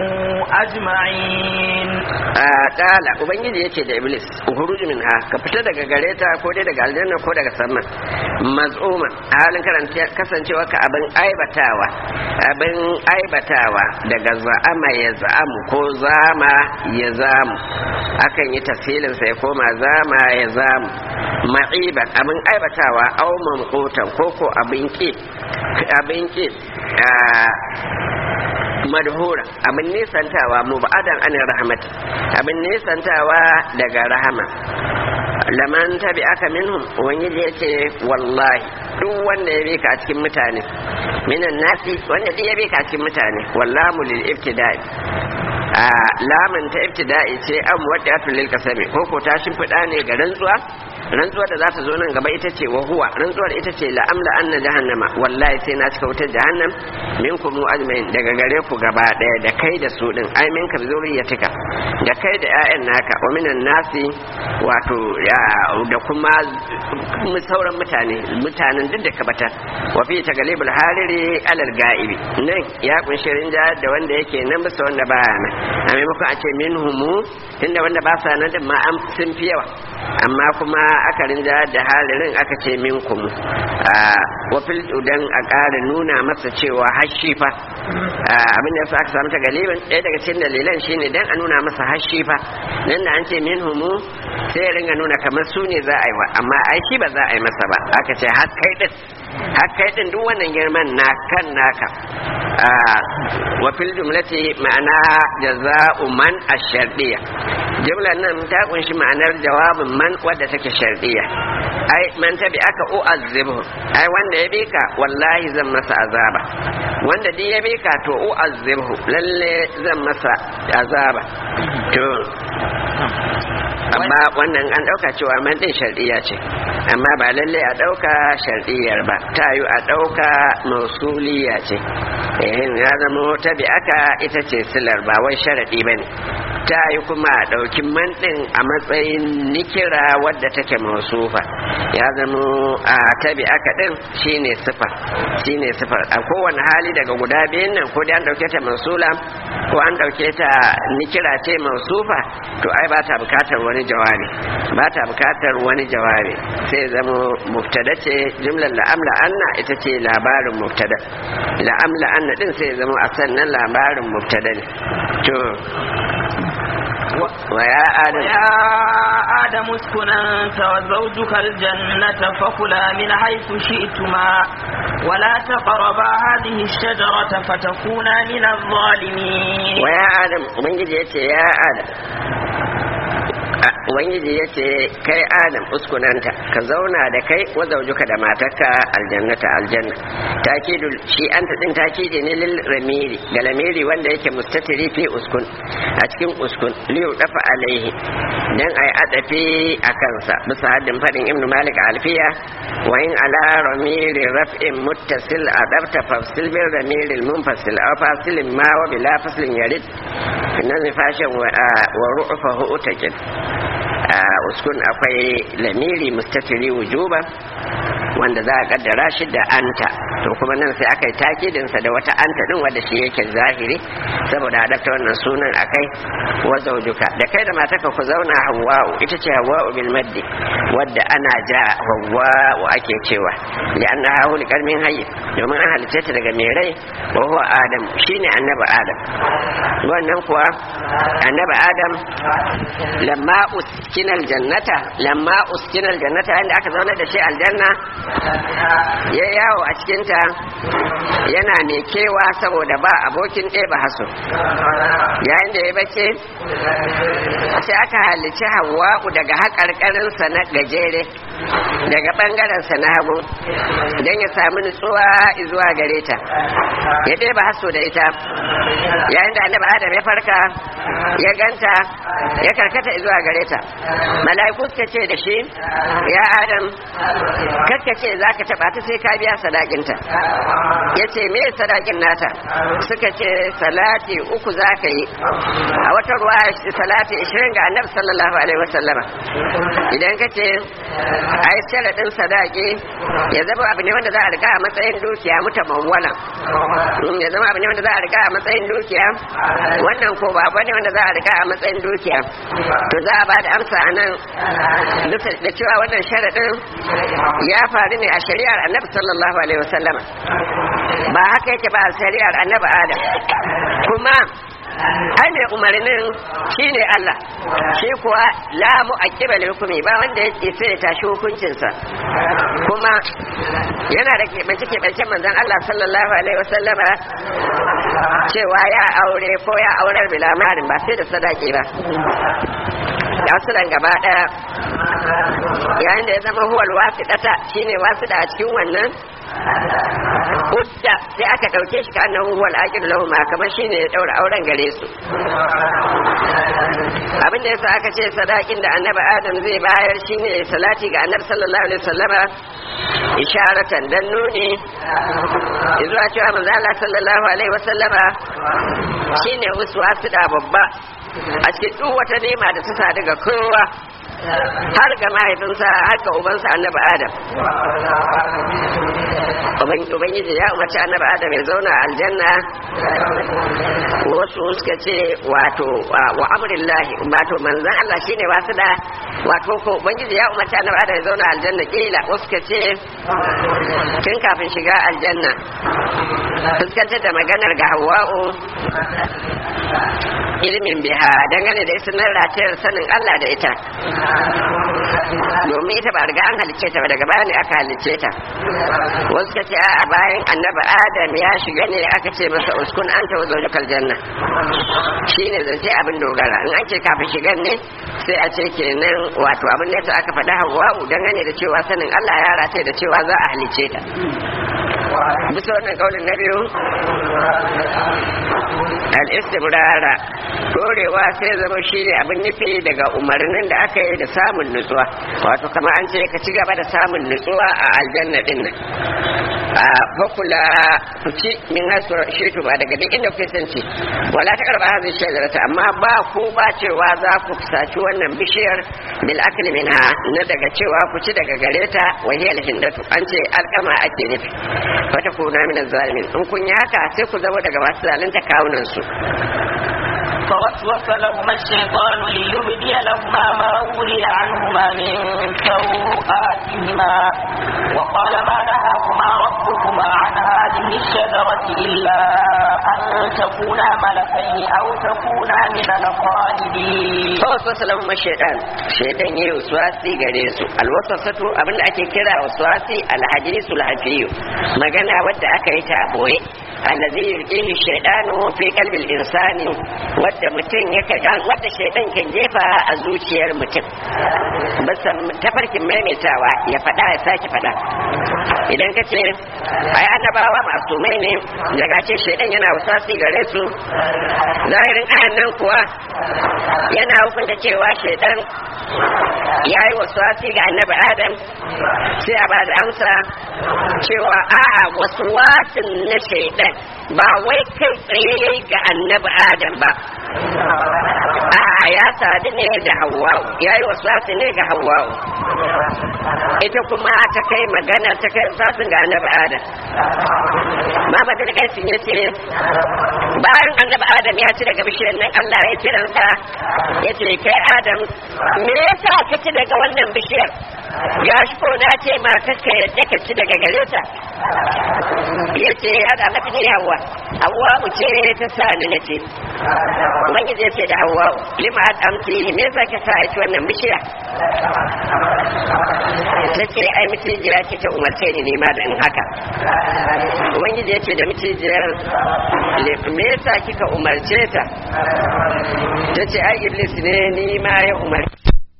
B: أجمعين
A: قال ubangiji yace da iblis ukhruj minha ka fita daga gareta ko dai daga aljanna ko daga sama maz'uman halin karanta kasancewa ka abin aibatawa abin aibatawa daga za'ama ya za'amu ko zama ya zamu akan yi tafsilin sai koma zama ya zamu ma'iban abin aibatawa au mamqutan koko abin ki abin ki madhura abin nisantawa mub'adan an rahmat abin nisantawa daga rahama laman tabi aka minhum wani da yace wallahi duk wanda ya bi ka a cikin mutane minan nasi wanda duk ya bi ka a cikin mutane wallahu lil ibtida'i a laman ta ibtida'i ce an wadda lil kasami ko ko ta shimfida ne ga rantsuwa rantsuwar da za ta zo nan gaba ita ce wa huwa rantsuwar ita ce la'amla anna jahannama wallahi sai na cika wutar jahannam minkum ajmain daga gare ku gaba daya da kai da su din ai minka zuriyatika da kai da ƴaƴan naka wa minan nasi wato da kuma sauran mutane mutanen duk da ka bata wa fi tagalibul hariri alal ga'ibi nan ya kunshi rinja da wanda yake nan bisa wanda baya nan a maimakon a ce minhumu tunda wanda ba sa nan din ma an sun fi yawa amma kuma aka rinja da halirin aka ce minkum wa fil udan a ƙara nuna masa cewa hashi fa abin da aka samu ta galibin ɗaya daga cikin dalilan shine dan a nuna masa hashi fa nan da an ce minhumu sai ya ringa nuna kamar su ne za a yi wa amma ai shi ba za a yi masa ba aka ce har kai din har kai din duk wannan girman na kan naka wa fil jumlati ma'ana jaza'u man ash-shartiyya jumlar nan ta kunshi ma'anar jawabin man wadda take shartiyya ai man tabi aka u'azzibu ai wanda ya bika wallahi zan masa azaba wanda duk ya bika to u'azzibu lalle zan masa azaba to amma wannan an dauka cewa man din shar'iyya ce amma ba lalle a dauka shar'iyyar ba ta yi a dauka mausuliya ce eh ya zama tabi aka ita ce silar ba wai sharadi bane ta yi kuma a dauki man din a matsayin nikira wadda take mausufa ya zama a tabi aka din shine sifa shine sifar a kowane hali daga guda biyun nan ko da an dauke ta mausula ko an dauke ta nikira ce mausufa to ai ba ta bukatar wani jawabi ba ta bukatar wani jawabi sai zama mubtada ce jumlar la'amla anna ita ce labarin mubtada la'amla anna din sai zama a sannan labarin mubtada ne to ويا آدم
B: يا آدم اسكن أنت وزوجك الجنة فكلا من حيث شئتما ولا تقربا هذه الشجرة فتكونا من الظالمين
A: ويا آدم من جد يا آدم ubangiji ya ce kai adam uskunanta ka zauna da kai wa zaujuka da matarka aljannata aljanna takidul shi anta din takidi ne lil ramiri ga lamiri wanda yake mustatiri fi uskun a cikin uskun liyu dafa alaihi dan ai adafi a kansa bisa haddin fadin ibnu malik alfiya wa in ala ramiri raf'in muttasil adabta fafsil bil ramiri al munfasil aw fasilin ma wa bila faslin yarid nan fashin wa ru'fahu utakid uskun akwai lamiri mustatiri wujuba wanda za a kaddara shi da anta to kuma nan sai aka yi takidinsa da wata anta din wanda shi yake zahiri saboda adapta wannan sunan akai wa zaujuka da kai da mataka ku zauna hawwa'u ita ce hawwa'u bil maddi wadda ana ja hawwa'u ake cewa li annaha hu liqalmin hayy domin an halice ta daga mai rai wa huwa adam shine annabi adam wannan kuwa annabi adam lamma uskina aljannata lamma uskina aljannata inda aka zauna da shi aljanna ya yawo a cikinta yana mai kewa saboda ba abokin ɗeba haso yayin da ya bace sai aka halici hawa'u daga haƙarƙarinsa na gajere daga ɓangarensa na hagu don ya sami nutsuwa zuwa gare ta ya ɗeba haso da ita yayin da annabi adam ya farka ya ganta ya karkata zuwa gare ta mala'iku suka ce da shi ya adam kakka ce za ka taɓa ta sai ka biya sadakinta ya ce me sadakin nata suka ce salati uku za ka yi a wata ruwa salati ishirin ga annabi sallallahu alaihi wasallama idan ka ce a yi sharaɗin sadaki ya zama abu ne wanda za a riga a matsayin dukiya muta mawwalan ya zama abu ne wanda za a riga a matsayin dukiya wannan ko ba ne wanda za a riga a matsayin dukiya to za a ba da amsa a nan da cewa wannan sharaɗin ya faru ne a shari'ar annabi sallallahu alaihi wasallam ba haka yake ba a shari'ar annabi adam kuma ai mai umarnin shine Allah shi kuwa la mu'aqqiba li hukmi ba wanda yake sai ya tashi hukuncinsa kuma yana da keɓance keɓancen manzon Allah sallallahu alaihi wasallama cewa ya aure ko ya aurar bila marin ba sai da sadaki ba yasulan gaba daya yayin da ya zama huwal wasidata shine wasida a cikin wannan udda sai aka dauke shi ka annahu huwal aqil lahu ma kamar shine ya daura auren gare su abinda yasa aka ce sadakin da annabi adam zai bayar shine salati ga annabi sallallahu alaihi wasallama isharatan dan nuni zuwa cewa manzo Allah sallallahu alaihi wasallama shine wasida babba a cikin duk wata nema da ta sa daga kowa har ga mahaifinsa har ga ubansa annabi adam ubangiji ya umarci annabi adam ya zauna a aljanna wasu suka ce wato wa amrillahi wato manzan Allah shine wasu da wato ko ubangiji ya umarci annabi adam ya zauna a aljanna kila wasu suka ce tun kafin shiga aljanna fuskantar da maganar ga hawa'u ilimin biha dangane da isinar ratayar sanin Allah da ita domin ita ba riga an halicce ta ba daga baya ne aka halicce ta wasu ka ce a bayan annabi adam ya shiga ne aka ce masa uskun an ta wazo da janna shine zance abin dogara in an ce kafin shigan ne sai a ce kenan wato abin da ta aka faɗa hawa'u dangane da cewa sanin Allah ya rataye da cewa za a halicce ta bisa wannan kaulin na biyu al-istibrara dorewa sai zama shi ne abin nufi daga umarnin da aka yi da samun nutsuwa wato kamar an ce ka ci gaba da samun nutsuwa a aljanna din nan a fakula ku ci min hasu shirku ba daga duk inda kuke sanci wala ta karba hazin shajarata amma ba ku ba cewa za ku saci wannan bishiyar bil akli minha na daga cewa ku ci daga gare ta wa hiya hindatu an ce alkama ake nufi wata kuna min zalimin in kun yi haka sai ku zama daga masu zalunta kawunan su
B: فوسوس لهما الشيطان ليبدي لهما ما ولي عنهما من سوآتهما وقال ما نهاكما ربكما عن هذه الشجرة إلا أن تكونا ملكين أو تكونا من الخالدين
A: فوسوس لهما الشيطان شيطان يوسواسي غريسو الوسوسة أبن أكي كرا وسواسي الحديث الحفي magana wadda aka yi ta a boye allazi yulqihi shaytanu fi qalbi al-insani wadda mutum yake wadda shaytan kan jefa a zuciyar mutum basan tafarkin maimaitawa ya fada ya sake fada idan ka ce ai annabawa masumai ne daga ce shaytan yana wasasi gare su zahirin ayan nan kuwa yana hukunta cewa shaytan ya yi wasasi ga annabi adam sai a ba da amsa cewa a'a wasu wasin na shaidan ba wai kai tsaye ga annabi adam ba a'a ya sadu ne da hawwa'u ya yi wasasi ne ga hawwa'u ita kuma ta kai magana ta kai wasasin ga annabi adam ma ba da kai sun yace bayan annabi adam ya ci daga bishiyar nan Allah ya kiransa ya ce kai adam me yasa ka ci daga wannan bishiyar ya shi ko na ce ma kaka yadda ka ci daga gare ta ya ce ya da mata ne hawa hawa mu ce ta sa ni na ce ubangiji ya ce da hawa lima amti me yasa ka sa ci wannan bishiya ta ce ai mutum jira ce ta umarce ni ne ma da in haka ubangiji ya ce da mutum jira me yasa kika umarce ta ta ce ai iblis ne ni ma ya umarce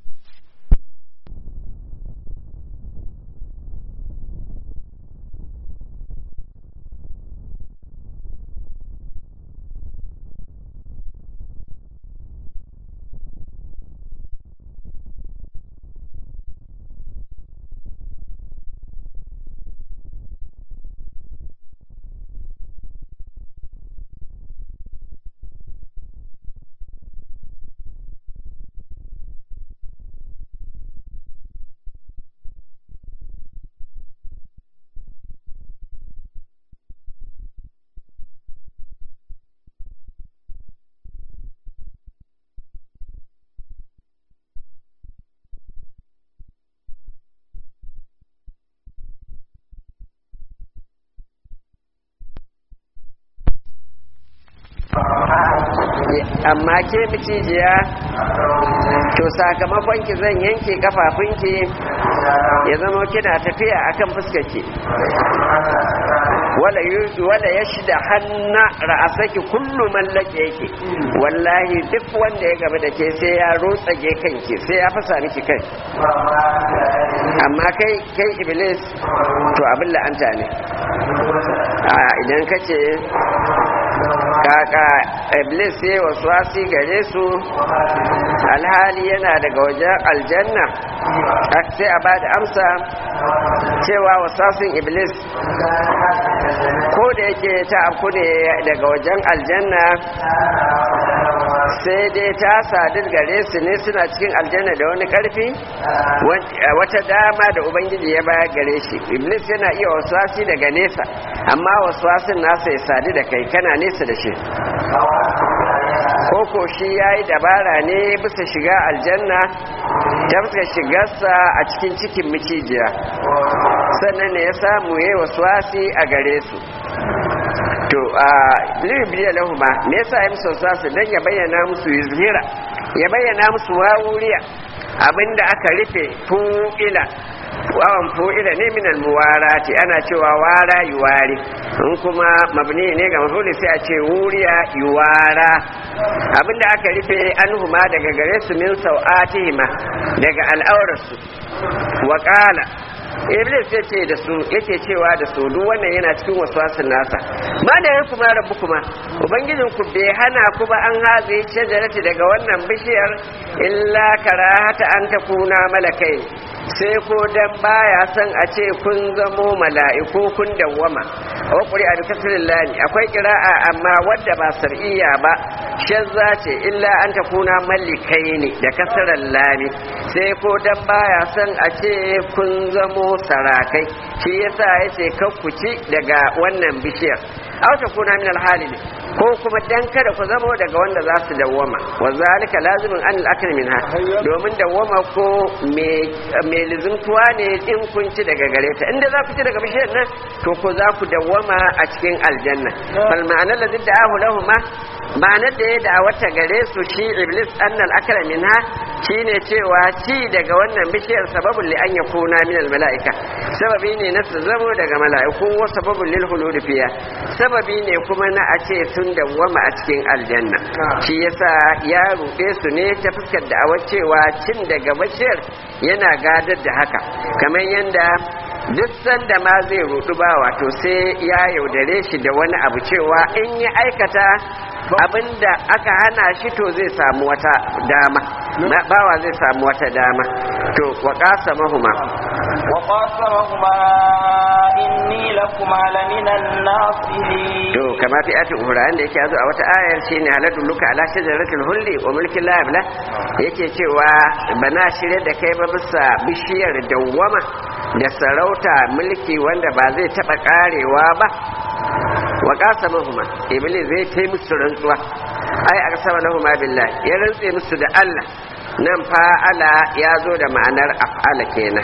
A: amma ke micijiya to sakamakon ki zan yanke kafafunki ya zama kina tafiya akan fuskarki wala yuzu wala yashda hanna ra'asaki kullu man yake wallahi duk wanda ya gaba da ke sai ya rotsage kanki sai ya fasa miki kai amma kai kai iblis to abin la'anta ne a idan kace kaka iblis sai waswasi gare su alhali yana daga wajen aljanna sai a bada amsa cewa waswasin iblis ko da yake ta afku ne daga wajen aljanna sai dai ta sadu gare su ne suna cikin aljanna da wani karfi wata dama da ubangiji ya baya gare shi iblis yana iya waswasi daga nesa amma waswasin nasa ya sadu da kai kana nesa da shi koko shi ya yi dabara ne bisa shiga aljanna ta fuska shigarsa a cikin cikin micijiya sannan ne ya samu ya yi waswasi a gare su to a libiya lahuma me yasa ya musu waswasi dan ya bayyana musu yuzhira ya bayyana musu wawuriya abinda aka rufe fu'ila wawan fu'ila ne min almuwarati ana cewa wara yuwari in kuma mabni ne ga mafuli sai a ce wuriya yuwara abinda aka rufe anhuma daga gare su min sau'atihima daga al'aurarsu wa qala iblis yace da su yake cewa da su duk wannan yana cikin waswasin nasa ma da yake kuma rabbu kuma ubangijin ku bai hana ku ba an hazi shajarati daga wannan bishiyar illa karahata an takuna malakai sai ko dan baya son a ce kun zamo mala'iku kun dawwama wa qur'a bi kasrillahi akwai qira'a amma wadda ba sar'iyya ba shazza ce illa an takuna malikaini da kasral lami sai ko dan baya son a ce kun zamo sarakai shi yasa yace kakkuci daga wannan bishiyar aw takuna min alhalil ko kuma dan kada ku zamo daga wanda za su dawwama wa zalika lazimun an al-akl minha domin dawwama ko me me lizuntuwa ne in kun ci daga gare ta inda za ku ci daga bishiyar nan to ko za ku dawwama a cikin aljanna fal ma'ana ladhi da'ahu lahumma ma'anar da ya da'awata gare su shi iblis annal akala minha shine cewa ci daga wannan bishiyar sababul li an yakuna min al mala'ika sababi ne na su zamo daga mala'iku wa sababul lil hulud fiya sababi ne kuma na a ce sun dawwama a cikin aljanna shi yasa ya ruɗe su ne ta fuskar da awa cewa cin daga bishiyar yana gadar da haka kamar yanda duk sanda ma zai rudu ba wato sai ya yaudare shi da wani abu cewa in ya aikata abinda aka hana shi to zai samu wata dama bawa zai samu wata dama to wa qasamahuma
B: wa qasamahuma inni lakuma laminan nasihin
A: to kama fi ati uhra da yake zo a wata ayar shine haladu luka ala shajaratul hulli wa mulkin la yabla yake cewa bana shirye da kai ba bisa bishiyar dawwama da sarauta mulki wanda ba zai taba karewa ba wa qasamahuma iblis zai tai musu rantsuwa ai aqsama lahuma billahi ya rantse musu da Allah nan fa'ala ya zo da ma'anar af'ala kenan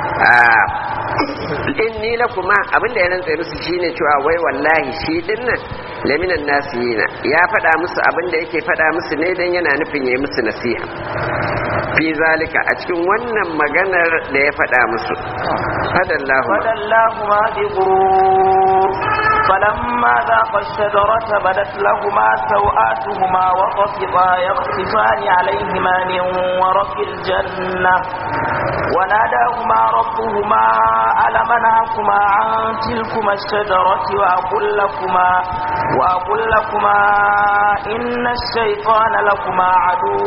A: inni lakuma abinda ya rantse musu shine cewa wai wallahi shi dinnan laminan nasiyina ya faɗa musu abinda yake faɗa musu ne dan yana nufin yayi musu nasiha fi zalika a cikin wannan maganar da ya faɗa musu fadallahu
B: fadallahu ma bi ghurur فلما ذاق الشجرة بدت لهما سوآتهما وطفقا يخصفان عليهما من ورق الجنة وناداهما ربهما ألم أنهكما عن تلكما الشجرة وأقول لكما وأقول لكما إن الشيطان لكما عدو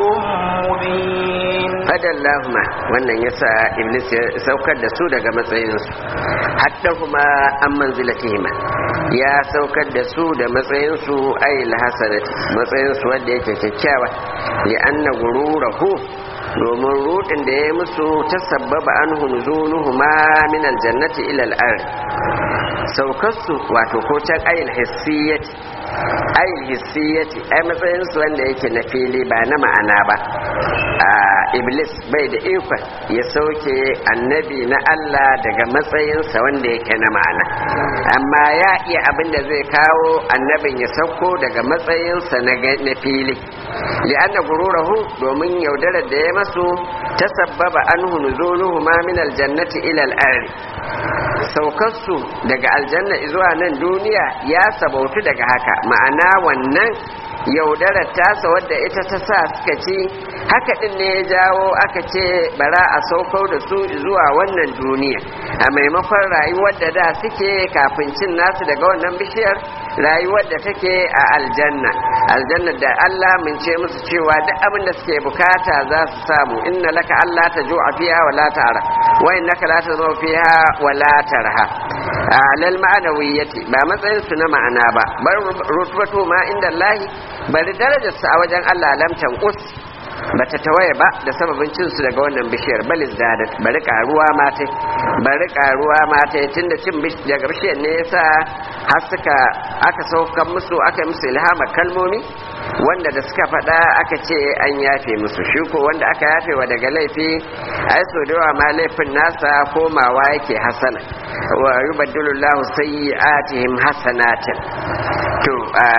B: مبين
A: فدلهما wannan yasa iblis ya saukar da su daga matsayinsu hatta kuma an manzilatihima ya saukar da su da matsayinsu ayil hasanati matsayinsu wanda yake kyakkyawa li anna gururahu domin rudin da ya musu ta sabbaba anhu nuzuluhuma min aljannati ila al-ard saukarsu wato ko can ayil hissiyati ayil hissiyati ai matsayinsu wanda yake na fili ba na ma'ana ba iblis bai da ikon ya sauke annabi na Allah daga matsayinsa wanda yake na ma'ana amma ya iya abin da zai kawo annabin ya sauko daga matsayinsa na fili li'anna gururahu domin yaudarar da ya masu ta sabbaba anhu nuzuluhu ma min aljannati ila al-ard saukarsu daga aljanna zuwa nan duniya ya sabautu daga haka ma'ana wannan yaudarar tasa wadda ita ta sa suka ci haka din ne ya jawo aka ce bara a saukar da su zuwa wannan duniya a maimakon rayuwar da da suke kafin cin nasu daga wannan bishiyar rayuwar da take a aljanna aljanna da Allah mun ce musu cewa duk abin da suke bukata za su samu inna laka Allah ta ju'a fiha wa la ta'ra wa innaka la tazma fiha wa la tarha alal ma'anawiyyati ba matsayin su na ma'ana ba bar rutbatu ma inda Allah bari darajar su a wajen Allah lam tanqus bata tawaye ba da sababin cin su daga wannan bishiyar balis dadat bari karuwa mata bari karuwa mata tunda cin daga bishiyar ne yasa har suka aka saukan musu aka musu ilhama kalmomi wanda da suka faɗa aka ce an yafe musu shi ko wanda aka yafe wa daga laifi ai so da ma laifin nasa komawa yake hasana wa yubaddilullahu sayyi'atihim hasanatin to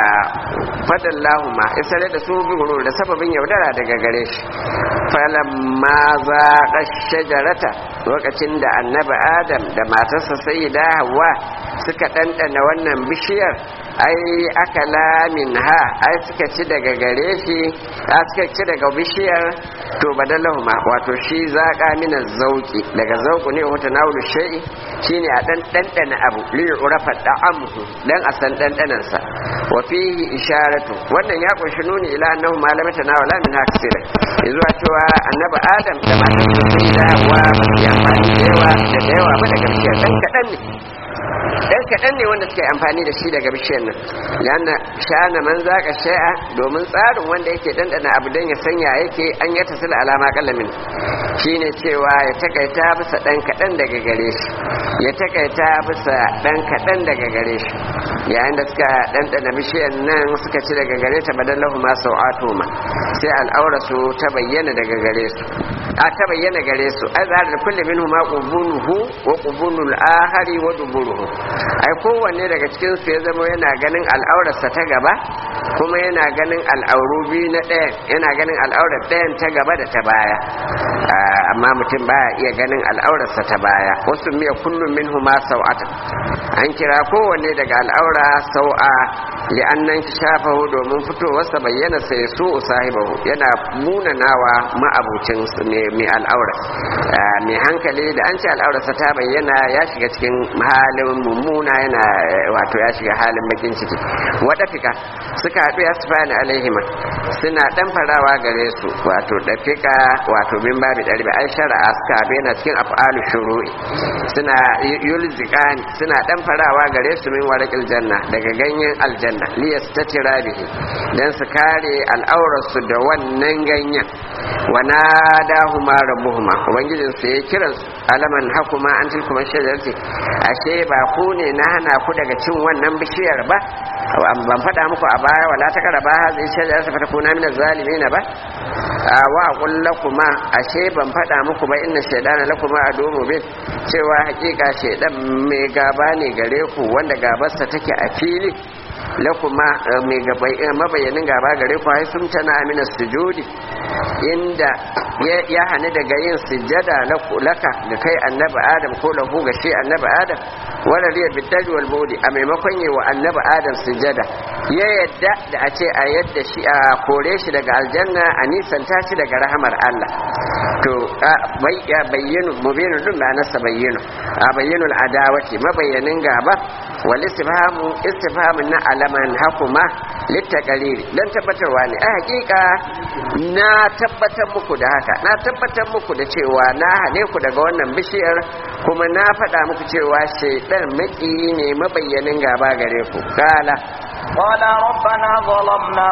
A: fadallahu ma isare da su bi da sababin yaudara daga gare shi falamma zaqa shajarata lokacin da annabi adam da matarsa sayyida hawa suka dandana wannan bishiyar ai akala minha ai suka ci daga gare shi a suka ci daga bishiyar to badalahuma wato shi zaqa min zauki daga zauku ne wata nawulu shay'i shine a dan dandana abu li urafa da'amuhu dan a san dandanan sa wa fihi isharatu wannan ya kunshi nuni ila annahu ma lam tanawala min haksira zuwa cewa annabi adam da matarsa da wa ya amfani da yawa da yawa ba daga bishiyar dan kadan ne dan kaɗan ne wanda suke amfani da shi daga bishiyar nan yana shana man zaka shay'a domin tsarin wanda yake dandana abu dan ya sanya yake an ya tasil alama kallamin shine cewa ya takaita bisa dan kaɗan daga gare shi ya takaita bisa dan kaɗan daga gare shi yayin da suka dandana bishiyar nan suka ci daga gare ta badallahu ma sau'atu ma sai al'auratu ta bayyana daga gare su a ta bayyana gare su ai zahar da kullu minhu ma qubunuhu wa qubunul ahari wa duburuhu ai kowanne daga cikin su ya zama yana ganin al'aurarsa ta gaba kuma yana ganin al'auru biyu na ɗayan yana ganin al'aurar ɗayan ta gaba da ta baya amma mutum baya iya ganin al'aurarsa ta baya wasu miya kullum minhu ma sau'atan an kira kowanne daga al'aura sau'a li'annan shafahu domin fitowarsa bayyana sai su sahibahu yana munanawa ma'abucin mai al'aura mai hankali da an ce al'aurarsa ta bayyana ya shiga cikin halin mummuna yana wato ya shiga halin bakin ciki wada fika suka haɗu ya sufani alaihima suna ɗan farawa gare su wato dafika wato min babi ɗari ai shara'a suka haɗu yana cikin af'alu shuru'i suna yulziqani suna ɗan farawa gare su min warqil janna daga ganyen aljanna liyas tatira bihi dan su kare al'aurarsu da wannan ganyen wa nadahuma rabbuhuma ubangijin su ya kiran su alaman hakuma an tilkuma shajarati ashe ba ku ne na hana ku daga cin wannan bishiyar ba ban faɗa muku a baya wala ta karaba zai shajarata fa takuna min zalimin ba wa aqul lakuma ashe ban faɗa muku ba inna shaydana lakuma adumu bin cewa hakika shaydan mai gaba ne gare ku wanda gabarsa take a fili lakuma mai mabayanin gaba gare ku hai sun tana amina sujudi inda ya hane daga yin sujada laka da kai annabi adam ko lahu ga shi annabi adam wala riya bidaji wal budi a maimakon yi wa annabi adam sujada ya yadda da a ce a yadda shi a kore shi daga aljanna a nisanta shi daga rahamar Allah to bai ya bayyana mubinu dun da nasa bayyana a bayyanul adawati mabayyanin gaba wal istifhamu istifhamun na alaman hakuma littakariri dan tabbatarwa ne a hakika na tabbatar muku da haka na tabbatar muku da cewa na hane ku daga wannan bishiyar kuma na faɗa muku cewa shaidan maki ne mabayyanin gaba gare ku kala
B: قال ربنا ظلمنا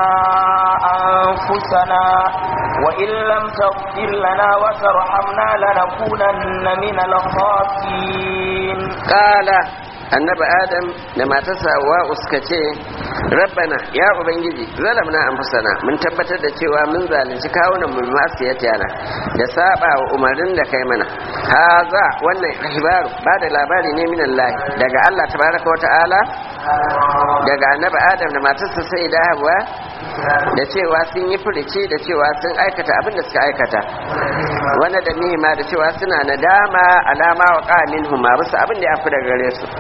B: أنفسنا وإن لم تغفر لنا وترحمنا لنكونن من الخاسرين
A: قال annabi adam da matarsa wa suka ce rabbana ya ubangiji zalamna anfusana mun tabbatar da cewa mun zalunci kawunan mu masiyati yana da saba wa umarnin da kai mana haza wannan hibaru ba da labari ne min Allah daga Allah tabaraka wa ta'ala daga annabi adam da matarsa sai da hawa da cewa sun yi furici da cewa sun aikata abin da suka aikata wanda da mihima da cewa suna nadama alama wa qamin huma bisa abin da ya fi daga gare su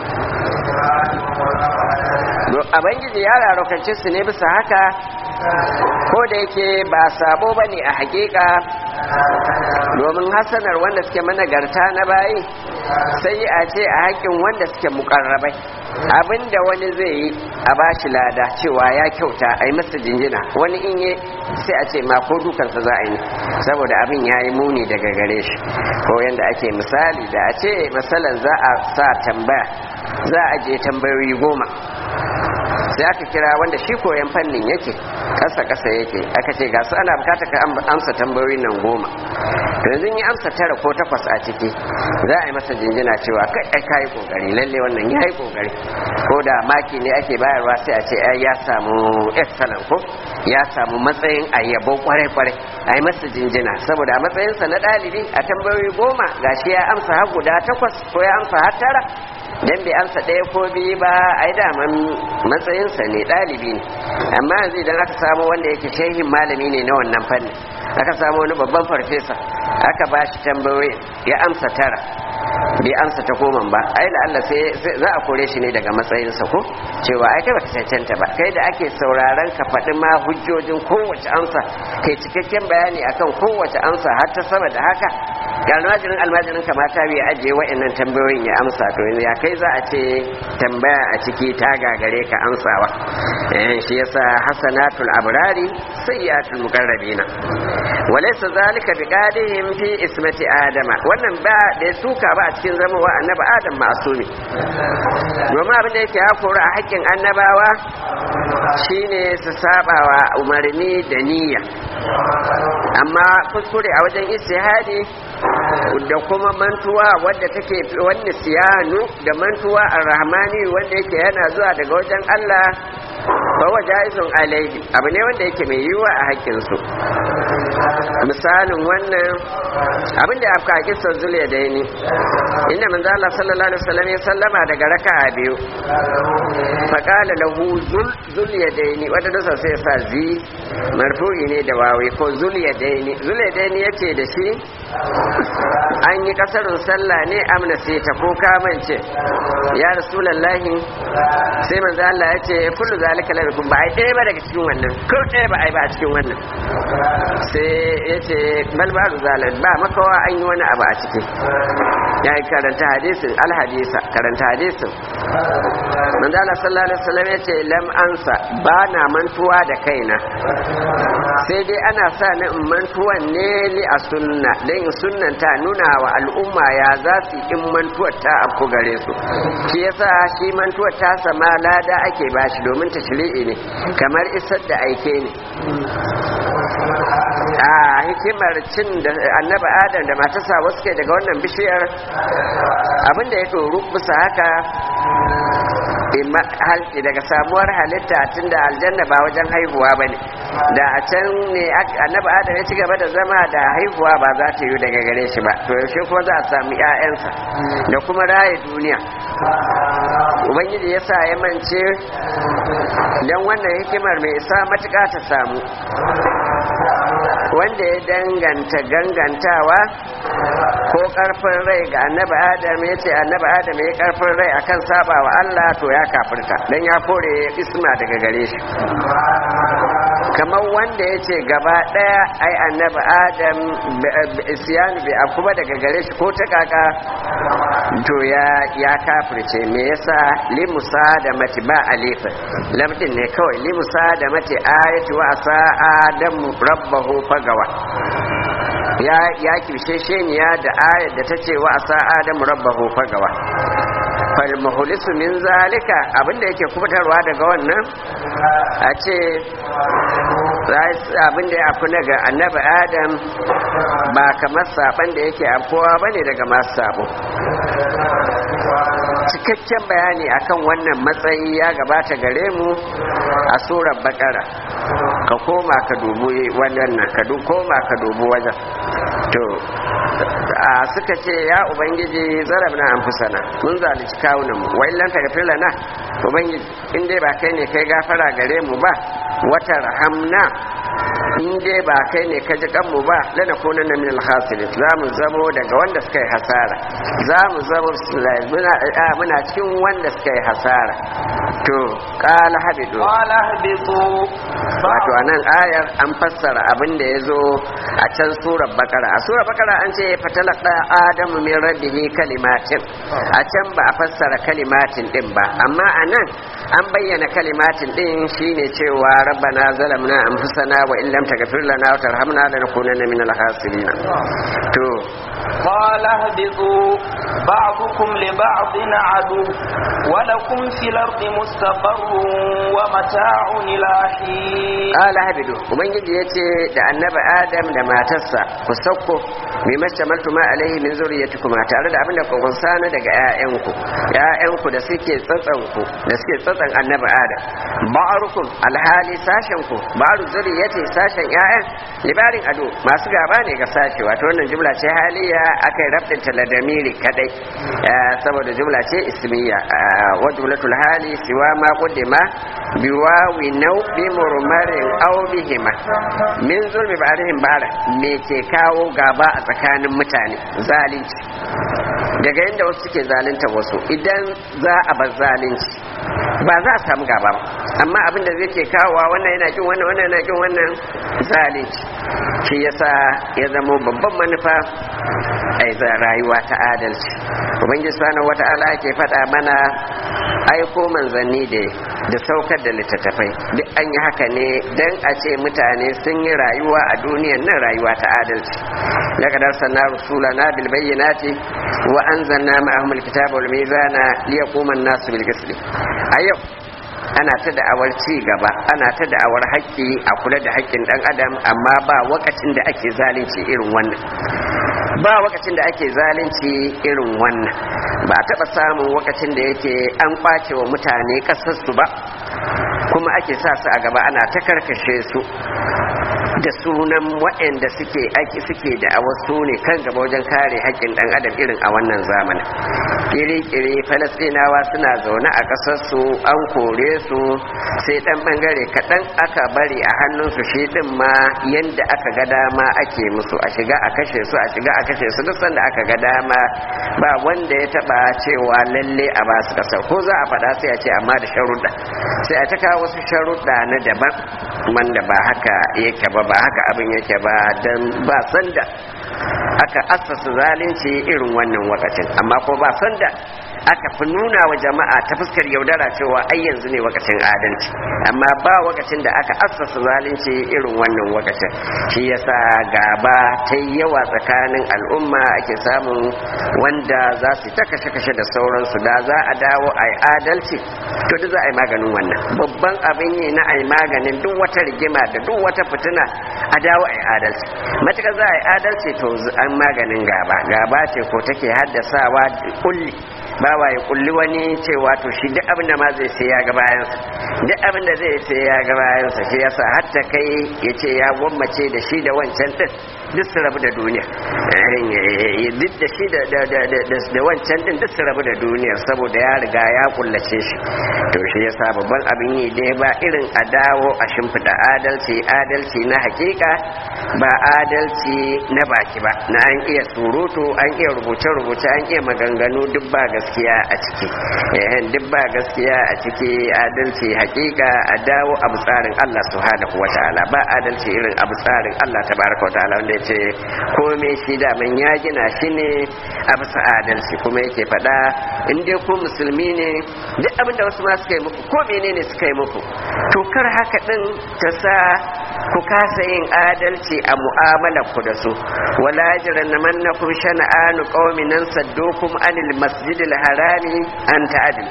A: abangiji ya rarokance su ne bisa haka ko da yake ba sabo bane a hakika domin hasanar wanda suke managarta na bayi sai a ce a haƙƙin wanda suke mukarrabai abinda wani zai yi a bashi lada cewa ya kyauta a yi masa jinjina wani in yi sai a ce ma ko dukansa za a yi saboda abin ya yi muni daga gare shi ko yadda ake misali da a ce masalan za a sa tambaya za a je tambayoyi goma sai aka kira wanda shi koyan fannin yake kasa kasa yake aka ce ga su ana bukatar ka amsa tambayoyin nan goma to yanzu yi amsa tara ko takwas a ciki za a yi masa jinjina cewa kai ai kai kokari lalle wannan ya yi kokari ko da maki ne ake bayarwa sai a ce ai ya samu excellent ko ya samu matsayin ayyabo kwarai kwarai a yi masa jinjina saboda a matsayinsa na ɗalibi a tambayoyi goma gashi ya amsa har guda takwas ko ya amsa har tara dan bai amsa ɗaya ko biyu ba ai daman matsayinsa ne ɗalibi ne amma yanzu idan aka samu wanda yake shehin malami ne na wannan fannin aka samu wani babban farfesa aka ba shi tambayoyi ya amsa tara bai amsa ta koman ba ai da Allah sai za a kore shi ne daga matsayinsa ko cewa ai kai baka cancanta ba kai da ake sauraron ka faɗi ma hujjojin kowace amsa kai cikakken bayani akan kowace amsa har ta sama da haka ga almajirin almajirin kamata bai ajiye wa'annan tambayoyin ya amsa to yanzu ya kai za a ce tambaya a ciki ta gagare ka amsawa eh shi yasa hasanatul abrari sayyatul muqarrabina walaysa zalika biqadihim fi ismati adama wannan ba da suka ba a cikin zama wa annabi adam ma'asumi domin abin da yake ya kora a haƙƙin annabawa shine su sabawa umarni da niyya amma kuskure a wajen istihadi da kuma mantuwa wadda take wani siyanu da mantuwa ar-rahmani wanda yake yana zuwa daga wajen Allah kowa jaizun alaihi abu ne wanda yake mai yiwuwa a haƙƙinsu. Misalin wannan abin da ya afka a kisar zuliya da ni inda manzo Allah sallallahu alaihi wasallam ya sallama daga raka'a biyu faqala lahu zul zuliya da ni wanda dasa sai sa zi marfu'i ne da wawi ko zuliya da ni zuliya da ni yace da shi an yi kasarun sallah ne amna sai ta ko kamance ya rasulullahi sai manzo Allah ya ce kullu zalika lakum ba ai ɗaya ba daga cikin wannan ko ɗaya ba ai ba a cikin wannan sai ya ce balbaru zalan ba makawa an yi wani abu a ciki ya yi karanta hadisin alhadisa karanta hadisin manzo Allah sallallahu alaihi wasallam ya ce lam ansa ba na mantuwa da kaina sai dai ana sa na in mantuwan ne li a sunna dan sunnan ta nuna wa al'umma ya za su in mantuwar ta afku gare su shi yasa shi mantuwar ta sama lada ake bashi domin tashri'i ne kamar isar da aike ne a hikimar cin da annaba adam da matarsa wasu ke daga wannan bishiyar abinda ya ɗoru bisa haka daga samuwar halitta tun da aljanna ba wajen haihuwa ba ne da a can ne annaba adam ya ci gaba da zama da haihuwa ba za ta yi daga gare shi ba to yaushe kuma za a sami 'ya'yansa da kuma raye duniya ubangiji ya sa ya mance don wannan hikimar mai isa matuƙa ta samu wanda ya danganta gangantawa ko karfin rai ga annabi adam ya ce annabi adam ya karfin rai akan saba wa Allah to ya kafirta dan ya kore isma daga gare shi kamar wanda ya ce gaba daya ai annabi adam isyan bi akuba daga gare shi ko ta kaka to ya ya kafirce me yasa limusa da mati ba alifa lamdin ne kawai limusa da mati ayatu wa asa adam rabbahu fagawa ya ya kishe sheniya da ayat da tace wa asa adam rabbahu fagawa fal muhlisu min zalika abinda yake kubutarwa daga wannan a ce abinda ya afu daga annabi adam ba kamar saban da yake afkowa bane daga masu sabo cikakken bayani akan wannan matsayi ya gabata gare mu a surar bakara ka koma ka dubi wannan ka koma ka dubi wajen to a suka ce ya ubangiji zarabna anfusana mun zalunci kawunan mu wa illan taghfir lana ubangiji in dai ba kai ne kai gafara gare mu ba wata rahamna in dai ba kai ne ka ji kanmu ba lana kunan na min alhasirin za mu zamo daga wanda suka yi hasara za mu zamo muna cikin wanda suka yi hasara to qala habidu
B: qala habitu
A: wato anan ayar an fassara abin da yazo a can surar bakara a surar bakara an ce fatalaqa adamu min rabbihi kalimatin a can ba a fassara kalimatin din ba amma anan an bayyana kalimatin din shine cewa rabbana zalamna anfusana wa illam taghfir lana wa tarhamna lanakunanna minal khasirin to
B: قال اهبطوا بعضكم لبعض عدو ولكم في الأرض مستقر ومتاع إلى حين
A: قال اهبطوا ubangiji yace da annabi adam da matarsa ku sauko mai mastamaltu ma alaihi min zuriyatikum tare da abinda ku gunsana daga ƴaƴanku ƴaƴanku da suke tsatsanku da suke tsatsan annabi adam ba'arukum alhali sashen ku ba'aru zuriyati sashen ƴaƴan libarin ado masu gaba ne ga sashi wato wannan jumla ce haliya akai rabtin taladamiri kadai saboda jumla ce ismiya wa jumlatul hali siwa ma qaddama biwawi nau bi murmarin aw bihima min zulmi ba'rihim bara me ke kawo gaba a tsakanin mutane zalunci daga inda wasu suke zalunta wasu idan za a bar zalunci ba za a samu gaba ba amma abin da zai ke kawowa wannan yana kin wannan wannan yana kin wannan zalunci shi yasa ya zama babban manufa ai rayuwa ta adalci ubangiji subhanahu wata'ala yake faɗa mana aiko manzanni da da saukar da littattafai duk an yi haka ne dan a ce mutane sun yi rayuwa a duniyar nan rayuwa ta adalci laqad arsalna rusulana bil bayyinati wa anzalna ma'ahum al kitaba wal mizana liyaquma an-nasu bil qisti ayyau ana ta da'awar ci gaba ana ta da'awar haƙƙi a kula da haƙƙin ɗan adam amma ba wakacin da ake zalunci irin wannan ba wakacin da ake zalunci irin wannan ba a taɓa samun wakacin da yake an ƙwace wa mutane ƙasarsu ba kuma ake sa su a gaba ana ta karkashe su da sunan waɗanda suke aiki suke da wasu ne kan gaba wajen kare haƙƙin ɗan adam irin a wannan zamanin kiri-kiri falasɗinawa suna zaune a ƙasarsu an kore su sai ɗan ɓangare kaɗan aka bari a hannunsu shi ɗin ma yadda aka ga dama ake musu a shiga a kashe su a shiga a kashe su duk sanda aka ga dama ba wanda ya taɓa cewa lalle a ba su ƙasar ko za a faɗa sai a ce amma da sharuɗa sai a ta kawo wasu sharuɗa na daban wanda ba haka yake ba ba haka abin yake ba don ba sanda aka assasa zalunci irin wannan wakacin amma ko ba sanda aka fi nuna wa jama'a ta fuskar yaudara cewa ai yanzu ne wakacin adalci amma ba wakacin da aka assasa zalunci irin wannan wakacin shi yasa gaba ta yawa tsakanin al'umma ake samun wanda za su ta kashe-kashe da sauransu da za a dawo a yi adalci to duk za a yi maganin wannan babban abin yi na a yi maganin duk wata rigima da duk wata fitina a dawo a yi adalci matuƙar za a yi adalci to an maganin gaba gaba ce ko take haddasawa kulli bawa ya kulli wani cewa to shi duk abin da ma zai sai ya ga bayansa duk abin da zai sai ya ga bayansa shi yasa hatta kai ya ce ya gwammace da shi da wancan din duk su rabu da duniya duk da shi da wancan din duk su rabu da duniya saboda ya riga ya kullace shi to shi yasa babban abin yi dai ba irin a dawo a shimfiɗa adalci adalci na hakika ba adalci na baki ba na an iya surutu an iya rubuce-rubuce an iya maganganu duk ba gaskiya a ciki duk ba gaskiya a ciki adalci hakika a dawo abu tsarin Allah subhanahu wataala ba adalci irin abu tsarin Allah tabaraka wataala wanda yace komai shi da man ya gina shi ne a bisa adalci kuma yake faɗa in dai ku musulmi ne duk abin da wasu ma suka yi muku ko menene suka yi muku to kar haka din ta sa ku kasa yin adalci a mu'amalar ku da su wala yajrannamannakum shana'anu qaumin saddukum anil masjidil harami an ta'adil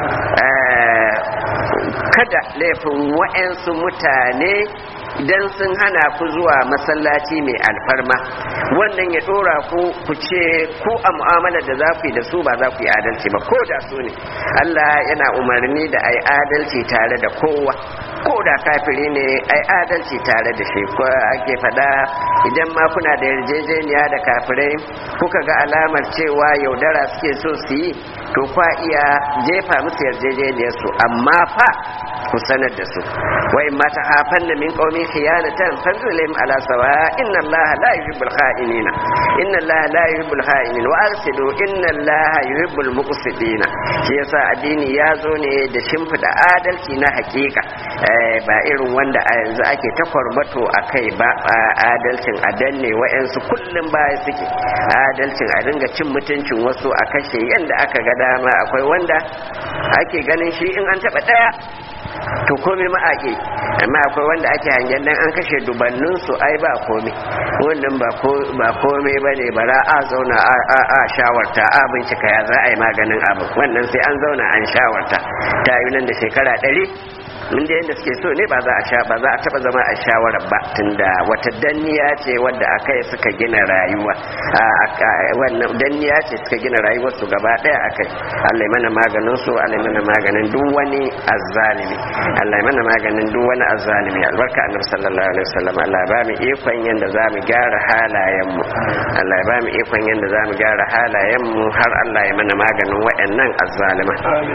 A: kada laifin wa'ansu mutane idan sun hana ku zuwa masallaci mai alfarma wannan ya dora ku ku ce ku a mu'amalar da za ku yi da su ba za ku yi adalci ba ko da su ne Allah yana umarni da ai adalci tare da kowa ko da kafiri ne ai adalci tare da shi ko ake fada idan ma kuna da yarjejeniya da kafirai kuka ga alamar cewa yaudara suke so su yi to kwa iya jefa musu yarjejeniyar su amma fa ku sanar da su wa in mata hafanna min qaumi khiyanatan fanzulim ala sawa inna allaha la yuhibbul kha'inina inna allaha la yuhibbul kha'inin wa arsidu inna allaha yuhibbul muqsitina shi yasa addini ya zo ne da shimfida adalci na hakika ba irin wanda a yanzu ake ta kwarmato a kai ba adalcin a danne wa'yansu kullum baya suke adalcin a dinga cin mutuncin wasu a kashe yadda aka ga dama akwai wanda ake ganin shi in an taba daya to komai ma ake amma akwai wanda ake hangen nan an kashe dubannin su ai ba komai wannan ba ba komai bane bara a zauna a a shawarta a bincika ya za a yi maganin abu wannan sai an zauna an shawarta ta yi nan da shekara ɗari inda yadda suke so ne ba za a sha ba za a taba zama a shawarar ba tunda wata danniya ce wadda akai suka gina rayuwa wannan danniya ce suka gina rayuwar su gaba daya akai Allah ya mana maganin su Allah ya mana maganin duk wani azzalimi Allah ya mana maganin duk wani azzalimi albarka annabi sallallahu alaihi wasallam Allah ya ba mu ikon yanda za mu gyara halayen mu Allah ya ba mu ikon yanda za mu gyara halayen mu har Allah ya mana maganin waɗannan azzalima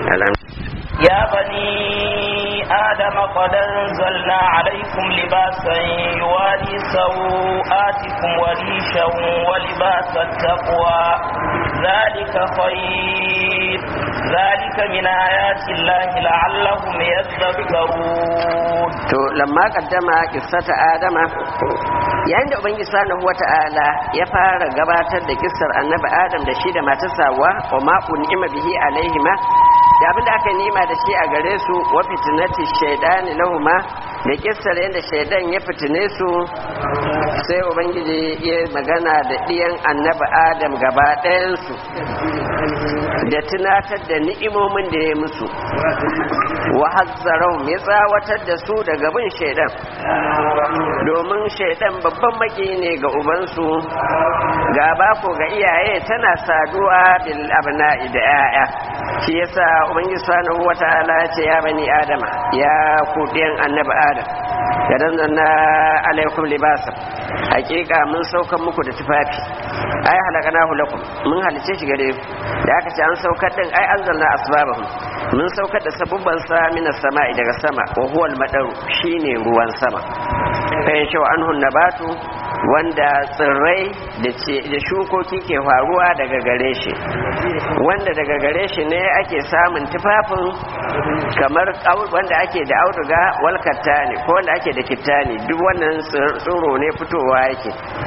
B: يا بني آدم قد أنزلنا عليكم لباسا يواري سوآتكم وريشا ولباس التقوى ذلك خير ذلك من آيات الله لعلهم يذكرون
A: to lamma kaddama kissata adama yayin da ubangiji subhanahu wata'ala ya fara gabatar da kissar annabi adam da shi da matarsa wa wa ma un'ima bihi alaihima da abin da aka nima da shi a gare su wa fitnati shaydani lahuma da kissar yadda shaydan ya fitine su sai ubangiji ya magana da diyan annabi adam gaba ɗayan su da tunatar da ni'imomin da ya musu wa hazzarahum ya tsawatar da su daga bin shaidan domin shaidan babban maki ne ga ubansu gaba ko ga iyaye tana saduwa bil abna'i da 'ya'ya shi yasa ubangiji subhanahu wataala ya ce ya bani adama ya ku ɗiyan annabi adam gadan na alaikum libasa hakika mun saukar muku da tufafi ai halakanahu lakum mun halice shi gare ku da aka ce an saukar din ai anzalna asbabahum mun saukar da sabubban sa minas sama'i daga sama wa huwa al-madaru shine ruwan sama fa yashu anhu nabatu wanda tsirrai da shukoki ke faruwa daga gare shi wanda daga gare shi ne ake samun tufafin kamar wanda ake da auduga wal kattani ko wanda ake da kittani duk wannan tsiro ne fitowa yake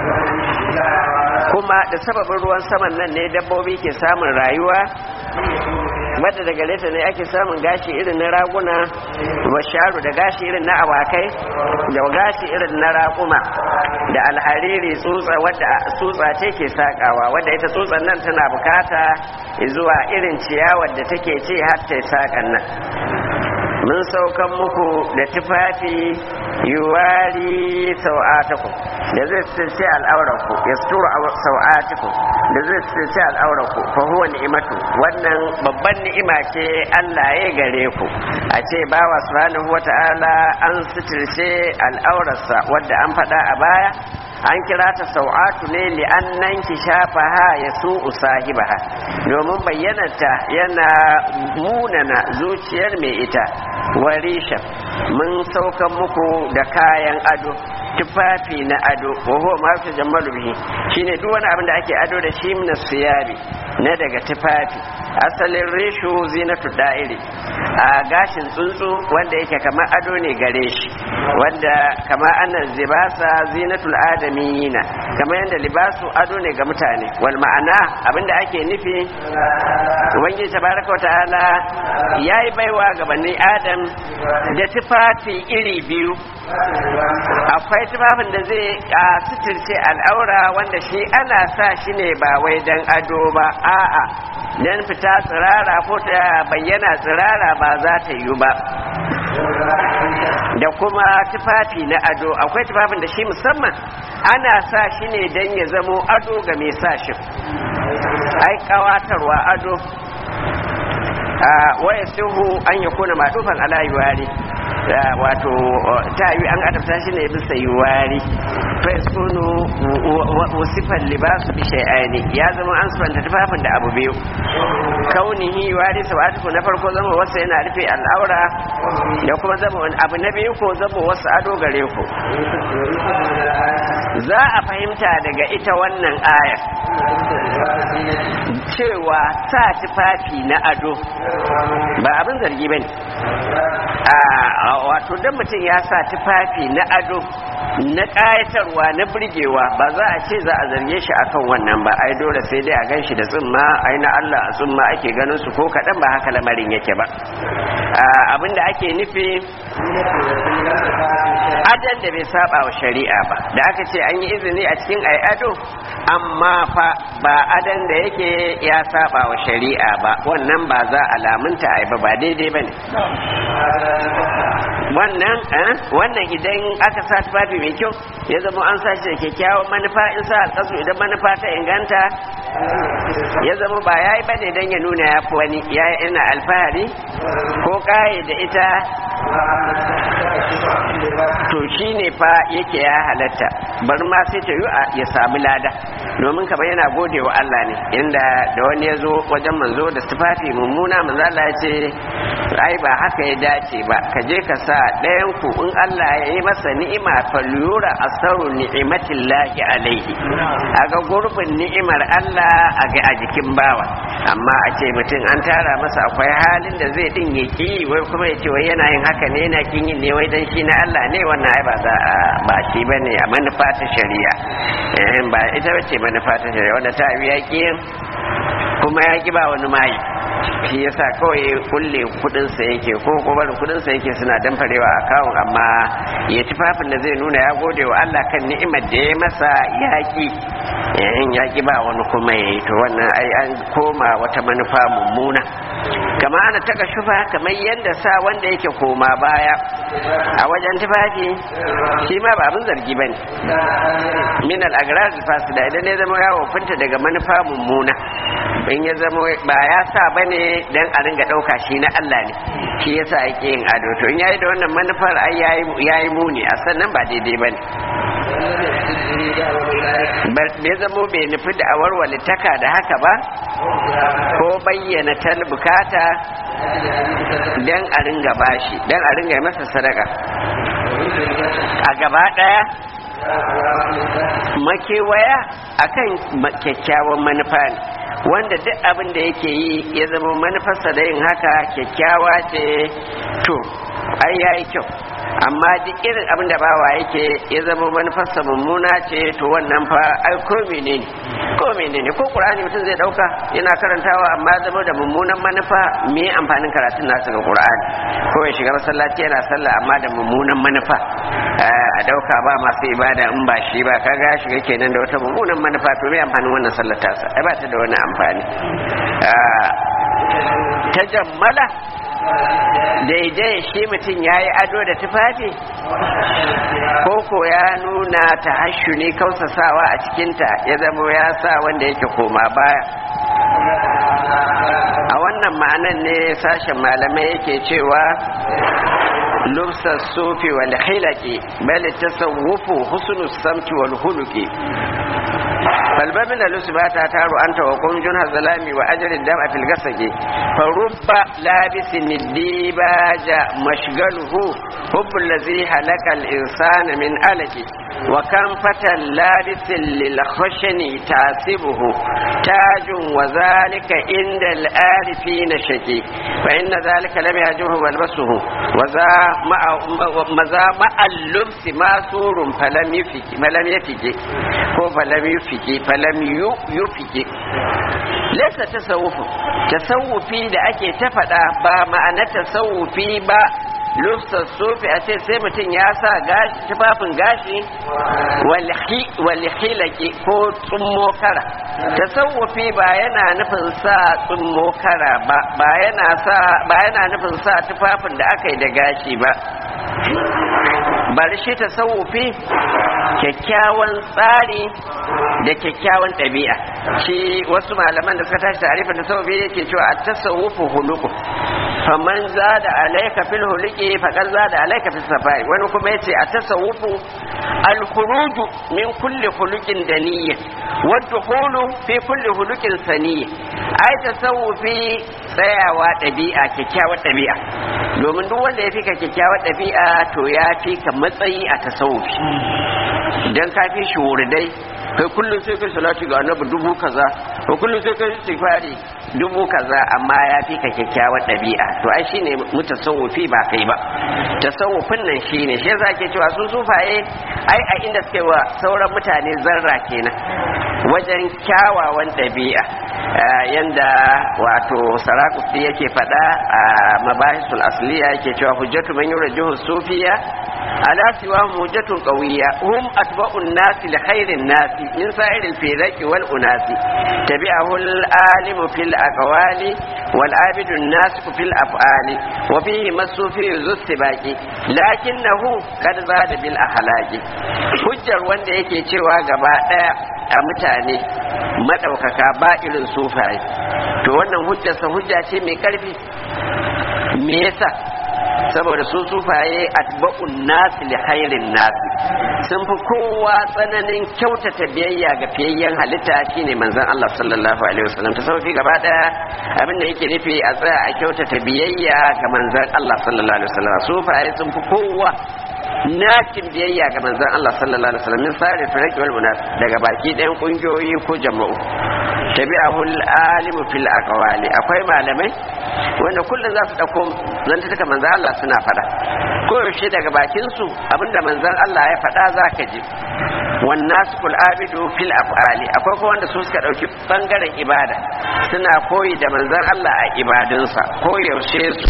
A: kuma da sababin ruwan saman nan ne dabbobi ke samun rayuwa wadda daga leta ne ake samun gashi irin na raguna basharu da gashi irin na awakai da gashi irin na raƙuma da alhariri tsutsa wadda tsutsa ce ke sakawa wadda ita tsutsan nan tana bukata zuwa irin ciyawar da take ce har ta sakan nan mun saukan muku da tufafi yuwari sau'atakum da zai tsaye al'aurarku ya sutura sau'atakum da zai tsaye al'aurarku fa huwa ni'imatu wannan babban ni'ima ce Allah ya gare ku a ce bawa subhanahu wata'ala an suturce al'aurarsa wadda an faɗa a baya an kira ta sau'atu ne li'annan ki shafaha ya su'u sahibaha domin bayyanarta yana munana zuciyar mai ita warisha mun saukan muku da kayan ado tufafi na ado wa huwa ma fi jammalu bihi shine duk wani abin da ake ado da shi min siyabi na daga tufafi asalin rishu zinatu da'iri a gashin tsuntsu wanda yake kamar ado ne gare shi wanda kamar annan zibasa zinatul adamiyina kamar yadda libasu ado ne ga mutane wal ma'ana abinda ake nufi ubangiji tabaraka wa ta'ala yayi baiwa ga bani adam da tufafi iri biyu akwai tufafin da zai a suturce al'aura wanda shi ana sa shi ne ba wai dan ado ba a'a dan fita tsirara ko ta bayyana tsirara ba za ta yi ba da kuma tufafi na ado akwai tufafin da shi musamman ana sa shi ne dan ya zamo ado ga mai sa shi ai kawatarwa ado waya suhu an ya kuna matufan ala yuwari wato ta yi an adabta shi ne bisa yuwari faisunu wasifan libasu bi shay'ani ya zama an sifanta tufafin da abu biyu kaunihi yuwari sawatuku na farko zama wasu yana rufe al'aura da kuma zama abu na biyu ko zama wasu ado gare ku za a fahimta daga ita wannan ayar cewa sa tufafi na ado ba abin zargi bane a wato dan mutum ya sa tufafi na ado na ƙayatarwa na burgewa ba za a ce za a zarge shi akan wannan ba ai dole sai dai a gan shi da tsumma ai na Allah a tsumma ake ganin su ko kaɗan ba haka lamarin yake ba abinda ake nufi adan da bai saba wa shari'a ba da aka ce an yi izini a cikin ai ado amma fa ba adan da yake ya saba wa shari'a ba wannan ba za a lamunta ai ba ba daidai bane wannan wannan idan aka sa tufafi mai kyau ya zama an sa shi da kyakkyawan manufa in sa alƙasu idan manufa ta inganta ya zama ba yayi bane dan ya nuna ya fi wani ya ina alfahari ko kaye da ita to shi ne fa yake ya halatta bar ma sai ta yi ya sami lada domin kamar yana gode wa Allah ne inda da wani ya zo wajen manzo da tufafi mummuna manzo Allah ya ce ai ba haka ya dace ba ka je ka sa ɗayan ku in Allah ya yi masa ni'ima falyura asaru ni'imatillahi alaihi aga gurbin ni'imar Allah a ga a jikin bawa amma a ce mutum an tara masa akwai halin da zai din yaki wai kuma ya ce wai yana yin haka ne yana kin yin ne wai dan shi na Allah ne wannan ai ba za ba shi bane a manufa ta shari'a eh ba ita bace manufa ta shari'a wanda ta yi yaki kuma ya ki ba wani mai shi yasa kawai kulle kudin sa yake ko kuma kudin sa yake suna damfarewa a kawun amma ya tufafin da zai nuna ya gode wa Allah kan ni'imar da ya masa yaki yayin yaki ba wani kuma yayi to wannan ai an koma wata manufa mummuna kama ana taka shufa kamar yadda sa wanda yake koma baya a wajen tufafi shi ma ba abin zargi bane min al-agrar al-fasida idan ya zama ya wofinta daga manufa mummuna in ya zama ba ya sa bane dan a ringa dauka shi na Allah ne shi yasa yake yin ado to in yayi da wannan manufar ai yayi yayi muni a sannan ba daidai bane bai zamo bai nufi da awarwale taka da haka ba ko bayyana tal bukata dan a ringa bashi dan a ringa masa sadaka a gaba daya makewaya akan kyakkyawan manufa ne wanda duk abin da yake yi ya zama manufarsa da yin haka kyakkyawa ce to ai yayi kyau amma duk irin abin da bawa yake ya zama manufarsa mummuna ce to wannan fa ai ko menene ko menene ko qur'ani mutum zai dauka yana karantawa amma zama da mummunan manufa me amfanin karatun nasa ga qur'ani ko ya shiga masallaci yana sallah amma da mummunan manufa a dauka ba masu ibada in ba shi ba kaga ya shiga kenan da wata mummunan manufa to me amfanin wannan sallar tasa ai ba ta da wani amfani tajammala daidai shi mutum ya yi ado da tufafi koko ya nuna ta hashu ne kausasawa a cikinta ya zama ya sa wanda yake koma baya a wannan ma'anan ne sashen malamai yake cewa lubsar sufi wal khilaqi bal tasawwufu husnus samti wal huluqi فالباب من الأسبات تارو أنت وقوم جنها الظلام وأجر الدمعة القسج فرب لابس الديباج مشغله حب الذي هلك الإنسان من ألج وكم فتى لابس للخشن تاسبه تاج وذلك عند الآلفين شكي فإن ذلك لم يهجره والبسه وذا مع مذا مع اللبس ماسور فلم يفك فلم يفك هو فلم يفك فلم يفك ليس تصوف تصوفي da ake ta faɗa ba ma'ana tasawufi ba lufsar sufi a ce sai mutum ya sa gashi tufafin gashi walhilaki ko tsummo kara tasawufi ba yana nufin sa tsummo kara ba ba yana sa ba yana nufin sa tufafin da aka yi da gashi ba bari shi tasawufi kyakkyawan tsari da kyakkyawan ɗabi'a shi wasu malaman da suka tashi tarifin tasawufi yake cewa at-tasawufu huluku faman zada alayka fil huluki faqad zada alayka fis safai wani kuma yace at-tasawufu al-khuruju min kulli hulukin daniyya wa dukhulu fi kulli hulukin saniyya ai tasawufi tsayawa ɗabi'a kyakkyawar ɗabi'a domin duk wanda ya fika kyakkyawar ɗabi'a to ya fika matsayi a tasawufi idan ka fi shi wuridai kai kullum sai kai salati ga annabi dubu kaza ko kullum sai kai istighfari dubu kaza amma ya fi ka kyakkyawar ɗabi'a to ai shine mutasawwifi ba kai ba tasawufin nan shine shi yasa ake cewa sun sufaye ai a inda suke wa sauran mutane zarra kenan wajen kyawawan ɗabi'a yanda wato sarakusti yake faɗa a mabahisul asliya yake cewa hujjatu man yurjihu sufiya ala siwa hujjatun qawiyya hum atba'un nasi li khairin nasi min sa'iril firaqi wal unasi tabi'ahu al-alimu fil aqwali wal abidun nasiku fil af'ali wa fihi masufi zustibaqi lakinnahu qad zada bil akhlaqi hujjar wanda yake cewa gaba daya a mutane madaukaka ba irin sufaye to wannan hujjarsa hujja ce mai karfi me yasa saboda su sufaye atba'un nasi li khairin nasi sun fi kowa tsananin kyautata biyayya ga fiyayyen halitta shine manzon Allah sallallahu alaihi wasallam ta sauki gaba daya abin da yake nufi a tsaya a kyautata biyayya ga manzon Allah sallallahu alaihi wasallam sufaye sun fi kowa nakin biyayya ga manzon Allah sallallahu alaihi wasallam min sare firaqi wal munas daga baki ɗayan kungiyoyi ko jama'u tabi'ahu al-alimu fil aqwali akwai malamai wanda kullum za su dauko zantuttuka manzon Allah suna fada ko yaushe daga bakin su abinda manzon Allah ya fada zaka ji wannan su abidu fil af'ali akwai kuma wanda su suka dauki bangaren ibada suna koyi da manzon Allah a ibadunsa ko yaushe su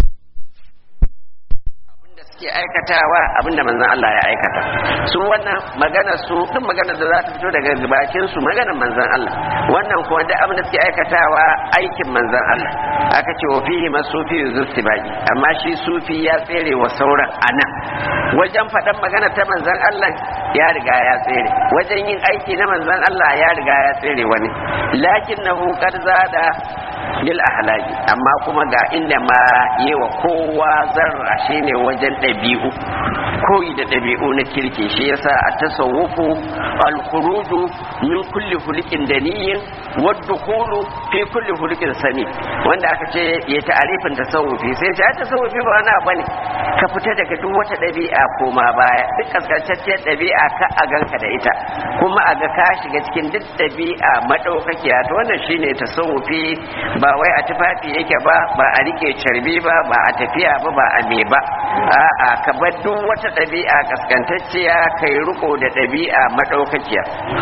A: ke aikatawa abinda manzon Allah ya aikata su wannan magana su duk magana da za ta fito daga bakin su maganar manzon Allah wannan kuma duk abinda suke aikatawa aikin manzon Allah aka ce wa fihi masufi zustibaji amma shi sufi ya tsere wa sauran anan wajen faɗan magana ta manzon Allah ya riga ya tsere wajen yin aiki na manzon Allah ya riga ya tsere wani lakinnahu qad zada bil ahlaki amma kuma ga inda ma yewa kowa zarra shine wajen ɗabi'u koyi da ɗabi'u na kirki shi yasa a tasawufu al-khuruju min kulli hulqin daniyin wa dukhulu fi kulli hulqin sami wanda aka ce ya ta'arifin tasawufi sai ya tasawufi ba wani abu ne ka fita daga duk wata ɗabi'a koma baya duk kaskantacciyar ɗabi'a ka a ganka da ita kuma a ga ka shiga cikin duk ɗabi'a madaukakiya to wannan shine tasawufi ba wai a tufafi yake ba ba a rike carbi ba ba a tafiya ba ba a me ba a'a ka bar duk wata ɗabi'a kaskantacciya kai riko da ɗabi'a madaukakiya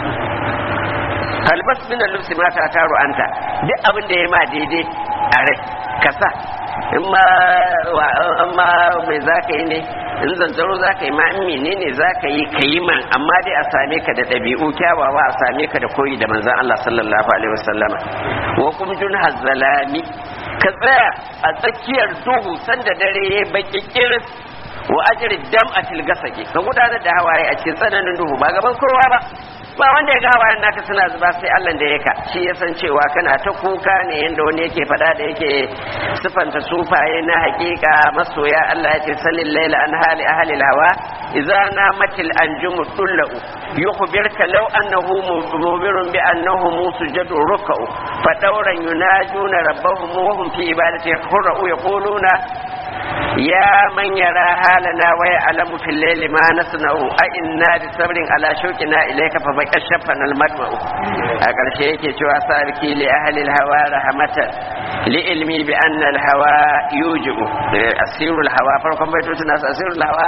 A: albas min al-lubsi ma ta taru anta duk abin da ya ma daidai a rai kasa in ma amma mai zaka yi ne in zanzaro zaka yi ma in menene zaka yi kayi man amma dai a same ka da ɗabi'u kyawawa a same ka da koyi da manzon Allah sallallahu alaihi wasallama wa kum jun hazzalami ka tsaya a tsakiyar duhu sanda dare ya baki kiris wa ajri dam'atil gasaki ka gudanar da hawaye a cikin tsananin duhu ba gaban kowa ba ba wanda ya ga hawayen naka suna zuba sai Allah da yaka shi ya san cewa kana ta kuka ne yanda wani yake fada da yake sifanta sufaye na hakika masoya Allah ya ce salil laila an hali ahli hawa idza namatil anjumu tullu yukhbirka law annahu mubirun bi annahu musujadu ruk'u fa dawran yunajuna rabbahum wa hum fi ibadati khurru yaquluna يا من يرى حالنا ويعلم في الليل ما نصنع أئنا بصبر على شوكنا إليك فبقى شفنا المدمع أقل شيء كتوى صاركي لأهل الهوى رحمة لعلمي بأن الهوى يوجب أسير الهوى فرقم بيتوت الناس أسير الهوى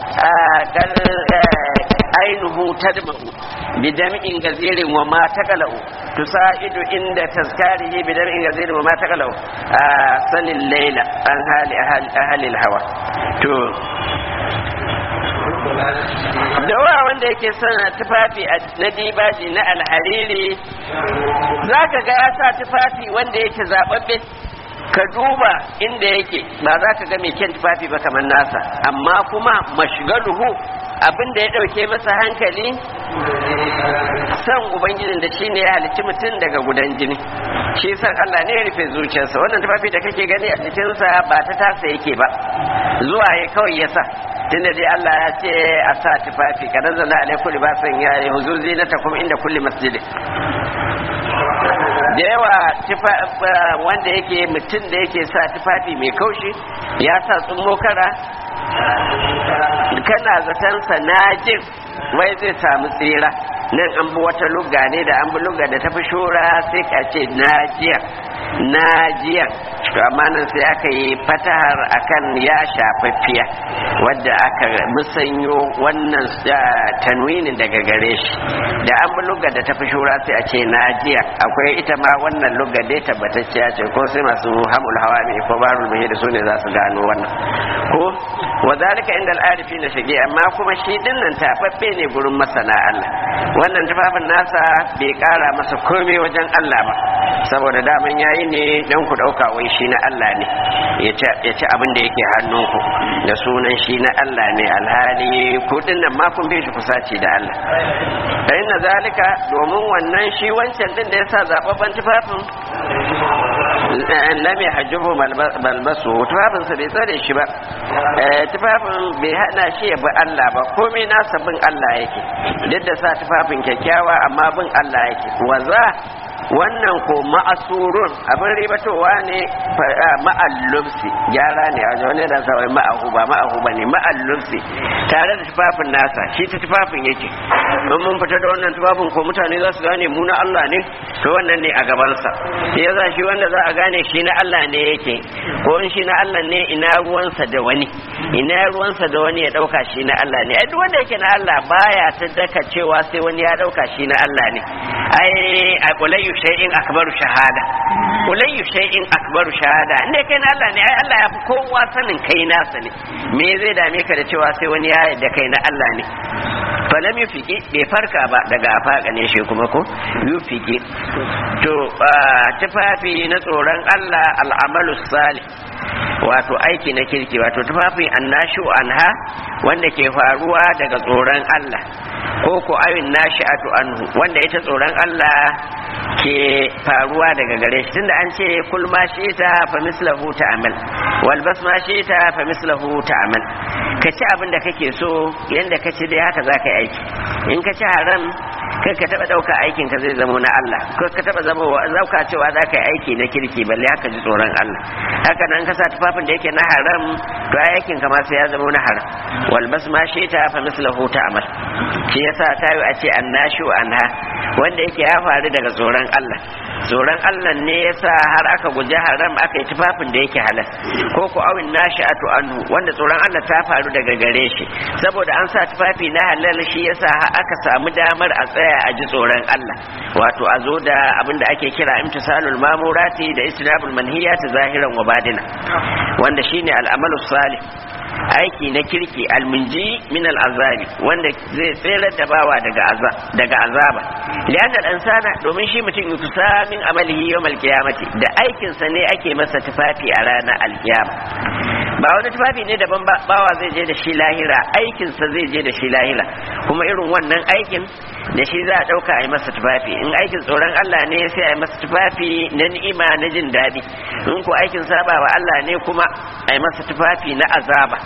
A: عينه تدمع بدمع غزير وما تقلع تساعد عند تذكاره بدمع غزير وما تقلع صل الليل عن حال أهل, أهل الهوى تو dawa wanda yake son tufafi na dibaji na alhariri za ka ga ya sa tufafi wanda yake zababbe ka duba inda yake ba za ka ga mai kyan tufafi ba kamar nasa amma kuma mashgaluhu abinda ya dauke masa hankali san ubangijin da shine ya halicci mutum daga gudan jini shi san Allah ne ya rufe zuciyarsa wannan tufafi da kake gani a jikinsa ba ta tasa yake ba zuwa ya kawai ya sa tunda dai Allah ya ce a sa tufafi ka nazala alaikum libasan ya huzuzi na takum inda kulli masjid da yawa wanda yake mutum da yake sa tufafi mai kaushi ya sa tsummo kara kana zaton sa najin wai zai samu tsira nan an bi wata lugga ne da an bi lugga da tafi shura sai ka ce najiya najiya to amma nan sai aka yi fatahar akan ya shafaffiya wadda aka musanyo wannan tanwinin daga gare shi da an bi lugga da tafi shura sai a ce najiya akwai ita ma wannan lugga dai tabbatacciya ce ko sai masu hamul hawami ko barul muhid su ne za su gano wannan ko wazalika inda al'arifi na shige amma kuma shi dinnan tafaffe ne gurin masana Allah wannan tufafin nasa bai kara masa komai wajen Allah ba saboda daman yayi ne dan ku dauka wai shi na Allah ne ya ci abin da yake hannunku da sunan shi na Allah ne alhali ku dinnan ma kun bi shi kusaci da Allah da inna zalika domin wannan shi wancan din da yasa zababban tufafin lam yahjubu balbasu tufafin sa bai tsare shi ba tufafin bai hana shi ya bi Allah ba komai nasa bin Allah yake duk da sa tufafin kyakkyawa amma bin Allah yake waza wannan ko ma'asurun abin ribatowa ne ma'allubsi gyara ne a wani da zawai ma'ahu ba ma'ahu ba ne ma'allubsi tare da tufafin nasa shi ta tufafin yake don mun fita da wannan tufafin ko mutane za su gane mu na Allah ne to wannan ne a gabansa ya za shi wanda za a gane shi na Allah ne yake ko in shi na Allah ne ina ruwansa da wani ina ruwansa da wani ya dauka shi na Allah ne ai duk wanda yake na Allah baya ta daka cewa sai wani ya dauka shi na Allah ne ai a kulayyu shay'in akbaru shahada kulayyu shay'in akbaru shahada inda kai na Allah ne ai Allah ya fi kowa sanin kai nasa ne me zai dame ka da cewa sai wani ya yarda kai na Allah ne falam yufiki bai farka ba daga afaka ne shi kuma ko yufiki to tufafi na tsoron Allah al'amalu salih wato aiki na kirki wato tufafi annashu anha wanda ke faruwa daga tsoron Allah ko ko awin nashi'atu anhu wanda ita tsoron Allah ke faruwa daga gare shi tunda an ce kul ma shi'ta fa mislahu ta'mal wal bas ma shi'ta fa mislahu ta'mal ka ci abin da kake so yanda ka ci dai haka zaka yi aiki in ka ci haram kai ka taba dauka aikin ka zai zama na Allah ko ka taba zama zauka cewa zaka yi aiki na kirki balle haka ji tsoron Allah haka nan ka sa tufafin da yake na haram to aikin ka ma sai ya zama na haram wal bas ma shi'ta fa mislahu ta'mal shi yasa tayi a ce annashu anha wanda yake ya faru daga tsoron Allah tsoron Allah ne yasa har aka guji haram aka yi tufafin da yake halal ko ko awin nashi'atu anhu wanda tsoron Allah ta faru daga gare shi saboda an sa tufafi na halal shi yasa aka samu damar a tsaya a ji tsoron Allah wato a zo da abin da ake kira imtisalul mamurati da istinabul manhiyati zahiran wa badina wanda shine al'amalu salih aiki na kirki almunji min al'azabi wanda zai tsere da bawa daga azab daga azaba lianna al-insana domin shi mutum yukusa min amalihi yawm al-qiyamati da aikin sa ne ake masa tufafi a ranar al-qiyama ba wani tufafi ne daban bawa zai je da shi lahira aikin sa zai je da shi lahira kuma irin wannan aikin da shi za a dauka a yi masa tufafi in aikin tsoron Allah ne sai a yi masa tufafi na ni'ima na jin daɗi in ko aikin saba wa Allah ne kuma a yi masa tufafi na azaba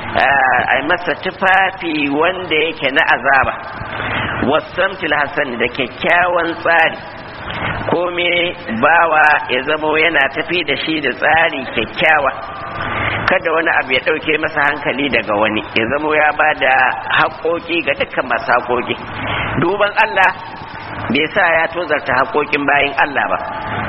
A: a masa tufafi wanda yake na azaba wasamtil hasan da kyakkyawan tsari kome bawa ya zama yana tafi da shi da tsari kyakkyawa kada wani abu ya ɗauke masa hankali daga wani ya zama ya ba da haƙoƙi ga dukkan masu haƙoƙi duban Allah bai sa ya tozarta haƙoƙin bayin Allah ba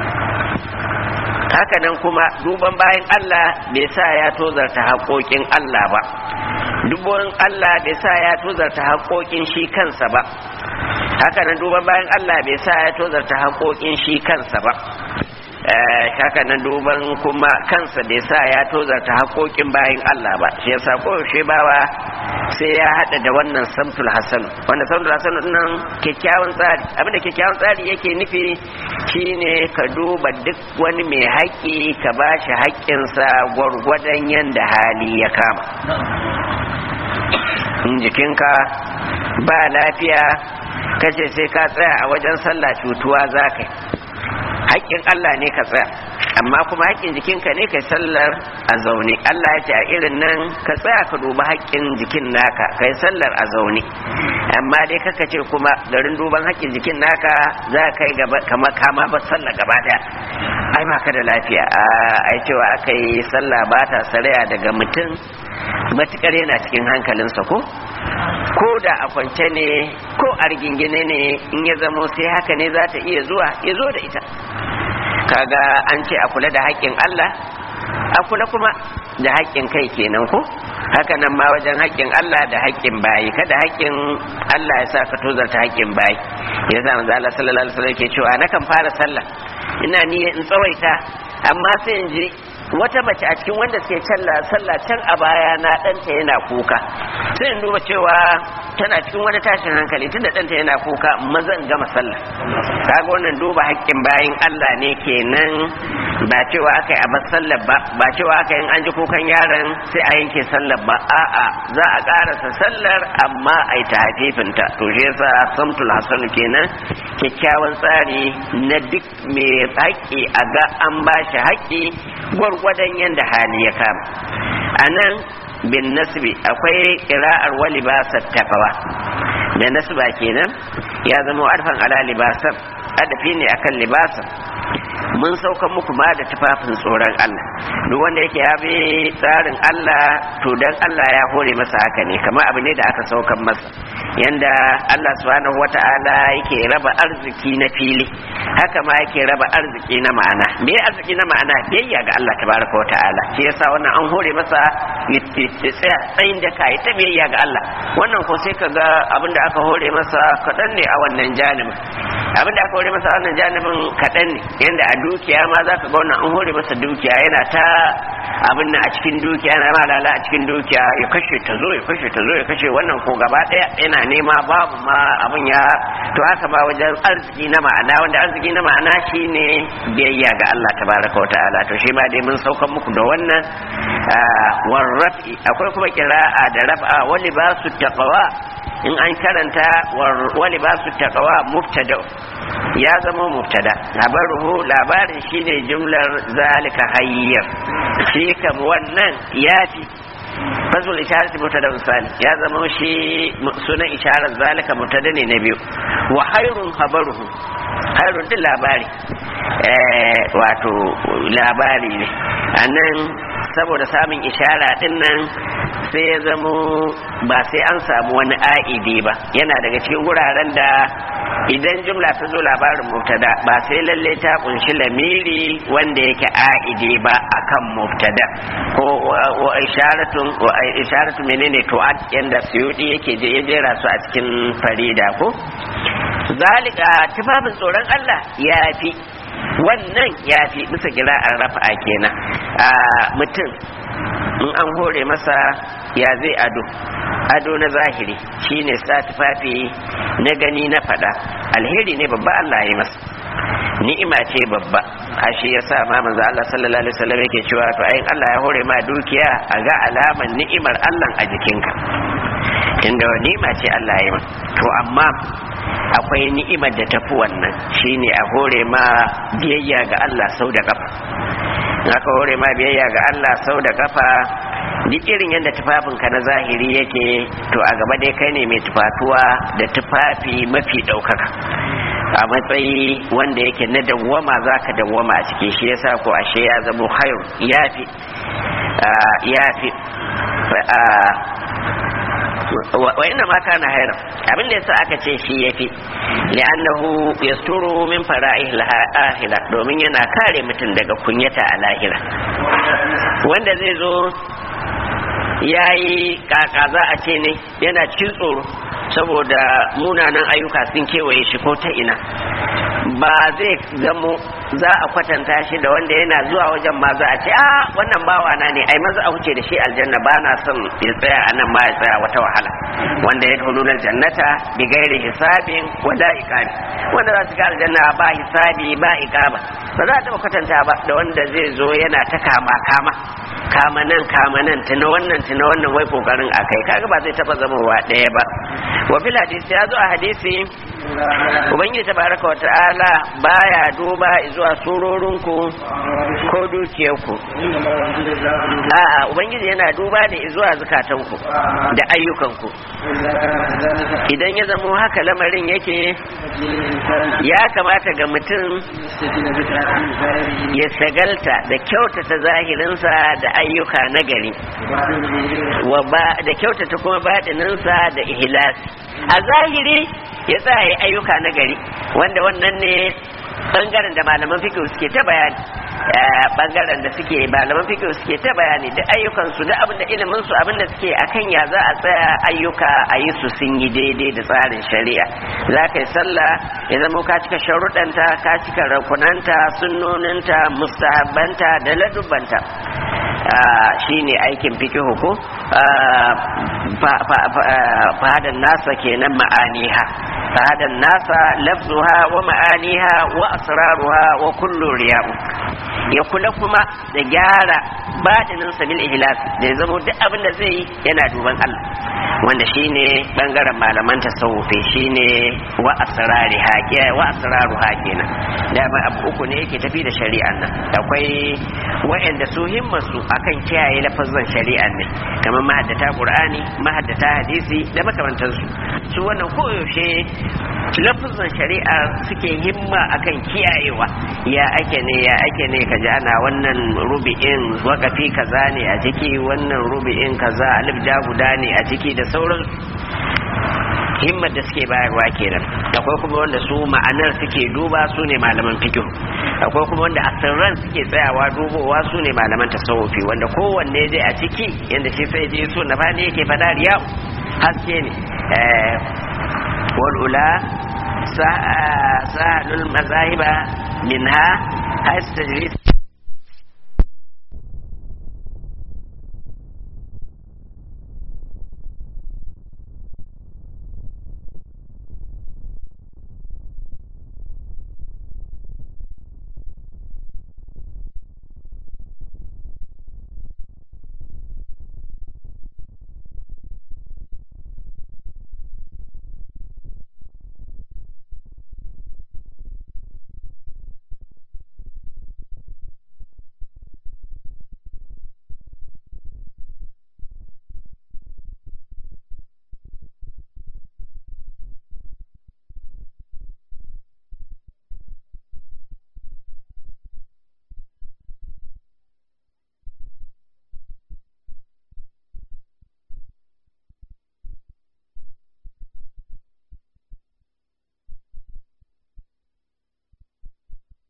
A: haka nan kuma duban bayan Allah bai sa ya tozarta haƙoƙin Allah ba duban Allah bai sa ya tozarta haƙoƙin shi kansa ba haka nan duban bayan Allah bai sa ya tozarta haƙoƙin shi kansa ba haka nan duban kuma kansa bai sa ya tozarta haƙoƙin bayan Allah ba shi yasa koyaushe bawa sai ya hada da wannan samtul hasan wanda samtul hasan nan kyakkyawan tsari abinda kyakkyawan tsari yake nufi shine ka duba duk wani mai haƙƙi ka bashi haƙƙinsa gwargwadon yanda hali ya kama in jikinka ba lafiya kace sai ka tsaya a wajen sallah cutuwa zakai haƙƙin Allah ne ka tsaya amma kuma haƙƙin jikinka ne kai sallar a zaune Allah ya ce a irin nan ka tsaya ka duba haƙƙin jikin naka kai sallar a zaune amma dai kaka ce kuma garin duban haƙƙin jikin naka za ka kai gaba kamar kama ba sallar gaba daya ai ma ka da lafiya ai cewa aka yi sallah ba ta saraya daga mutum matukar yana cikin hankalinsa ko ko da a kwance ne ko a rigingine ne in ya zamo sai haka ne za ta iya zuwa ya zo da ita kaga an ce a kula da haƙƙin Allah a kula kuma da haƙƙin kai kenan ko haka nan ma wajen haƙƙin Allah da haƙƙin bayi kada haƙƙin Allah ya sa ka tozarta haƙƙin bayi ya sa manzo Allah sallallahu alaihi wasallam ke cewa nakan fara sallah ina niyya in tsawaita amma sai in ji wata mace a cikin wanda suke sallah can a baya na ɗanta yana kuka sai in duba cewa tana cikin wani tashin hankali tunda ɗanta yana kuka mazan gama sallah kaga wannan duba haƙƙin bayin Allah ne kenan ba cewa aka yi a bar sallar ba ba cewa aka yi an ji kukan yaron sai a yanke sallar ba a'a za a ƙarasa sallar amma a yi ta hafifinta to shi yasa samtul hasan kenan kyakkyawan tsari na duk mai haƙƙi a ga an ba shi haƙƙi gwargwadon yadda hali ya kama a nan bin nasbi akwai ƙira'ar wa libasar takawa da nasba kenan ya zama arfan ala libasar adafi ne akan libasin mun saukan muku ma da tufafin tsoron Allah duk wanda yake ya bi tsarin Allah to dan Allah ya hore masa haka ne kamar abu ne da aka saukan masa yanda Allah subhanahu wata'ala yake raba arziki na fili haka ma yake raba arziki na ma'ana me arziki na ma'ana biyayya ga Allah tabaraka wata'ala shi yasa wannan an hore masa tsaya tsayin da kai ta biyayya ga Allah wannan ko sai kaga abinda aka hore masa kadan ne a wannan janibin abinda aka hore masa a wannan janibin kadan ne yanda a dukiya ma zaka ga wannan an hore masa dukiya yana ta abin nan a cikin dukiya yana malala a cikin dukiya ya kashe ta zo ya kashe ta zo ya kashe wannan ko gaba daya yana nema babu ma abin ya to haka ma wajen arziki na ma'ana wanda arziki na ma'ana shine biyayya ga Allah tabaraka wa ta'ala to shi ma dai mun saukan muku da wannan warrafi akwai kuma kira'a da raf'a wa libasu taqwa in an karanta wa libasu taqwa mubtada ya zama mubtada labaruhu labarin shine jumlar zalika hayyar shi kam wannan yafi fazul isharar mubtada misali ya zama shi sunan isharar zalika mubtada ne na biyu wa hayrun khabaruhu hayrun din labari eh wato labari ne anan saboda samun ishara din nan sai ya zamo ba sai an samu wani a'idi ba yana daga cikin wuraren da idan jumla ta zo labarin mubtada ba sai lalle ta kunshi lamiri wanda yake a'idi ba akan mubtada ko wa isharatun wa isharatu menene to ad yanda suyudi yake je ya jera su a cikin farida ko zalika tufafin tsoron Allah ya fi wannan ya fi bisa kira'ar rafa'a kenan a mutum in an hore masa ya zai ado ado na zahiri shine sa tufafi na gani na fada alheri ne babba Allah ya masa ni'ima ce babba ashe yasa ma manzo Allah sallallahu alaihi wasallam yake cewa to ayin Allah ya hore ma dukiya a ga alaman ni'imar Allah a jikinka tunda ni'ima ce Allah ya masa to amma akwai ni'imar da tafi wannan shine a hore ma biyayya ga Allah sau da kafa aka hore ma biyayya ga Allah sau da kafa duk irin yadda tufafinka na zahiri yake to a gaba dai kai ne mai tufatuwa da tufafi mafi ɗaukaka a matsayi wanda yake na dawwama za ka dawwama a cikin shi yasa ko ashe ya zama hayar yafi yafi wa inna ma kana hayra abin da yasa aka ce shi yafi li'annahu yasturu min fara'ih al-akhirah domin yana kare mutum daga kunyata a lahira wanda zai zo yayi kaka za a ce ne yana cikin tsoro saboda munanan ayyuka sun kewaye shi ko ta ina ba zai zamo za a kwatanta shi da wanda yana zuwa wajen ma za a ce a wannan bawa na ne ai maza a wuce da shi aljanna ba na son ya tsaya a nan ma ya tsaya wata wahala wanda ya hulun aljannata bi gairi hisabin wala iqabi wanda za su ga aljanna ba hisabi ba iqaba ba za a taba kwatanta ba da wanda zai zo yana ta kama kama kama nan kama nan tuna wannan tuna wannan wai kokarin akai kaga ba zai taba zama wa daya ba wa fil hadisi ya zo a hadisi ubangiji tabaraka wa ta'ala baya duba zuwa surorinku ko dukiyarku a'a ubangiji yana duba da zuwa zukatanku da ayyukanku idan ya zama haka lamarin yake ya kamata ga mutum ya shagalta da kyautata zahirinsa da ayyuka na gari da kyautata kuma baɗininsa da ihlasi a zahiri ya tsaya ayyuka na gari wanda wannan ne bangaren da malaman fiqh suke ta bayani bangaren da suke malaman fiqh suke ta bayani da ayyukan su da abin da ilimin su abin da suke akan ya za a tsaya ayyuka a yi su sun yi daidai da tsarin shari'a za ka yi sallah ya zama ka cika sharuɗanta ka cika rakunanta sunnoninta mustahabbanta da ladubanta shine aikin fiqh ko fahadan nasa kenan ma'aniha fahadan nasa lafzuha wa ma'aniha wa asraruha wa kullu riya'u ya kula kuma da gyara badinin sabil ihlas da ya zama duk abin da zai yi yana duban Allah wanda shine bangaren malaman tasawufi shine wa asrari haqiya wa asraru haqiya da ba abu uku ne yake tafi da shari'an nan akwai wa'anda su himmasu akan kiyaye lafazan shari'an ne kamar mahaddata qur'ani mahaddata hadisi da makamantansu su wannan koyaushe lafazan shari'a suke himma akan kiyayewa ya ake ne ya ake ne kaji ana wannan rubi'in wakafi kaza ne a ciki wannan rubi'in kaza alif ja guda ne a ciki da sauran himmar da suke bayarwa kenan akwai kuma wanda su ma'anar suke duba su ne malaman fiqh akwai kuma wanda asirran suke tsayawa dubowa su ne malaman tasawufi wanda kowanne dai a ciki yanda shi sai je su na fani yake fada riya haske ne wal ula sa'alul mazahiba minha حيث تجري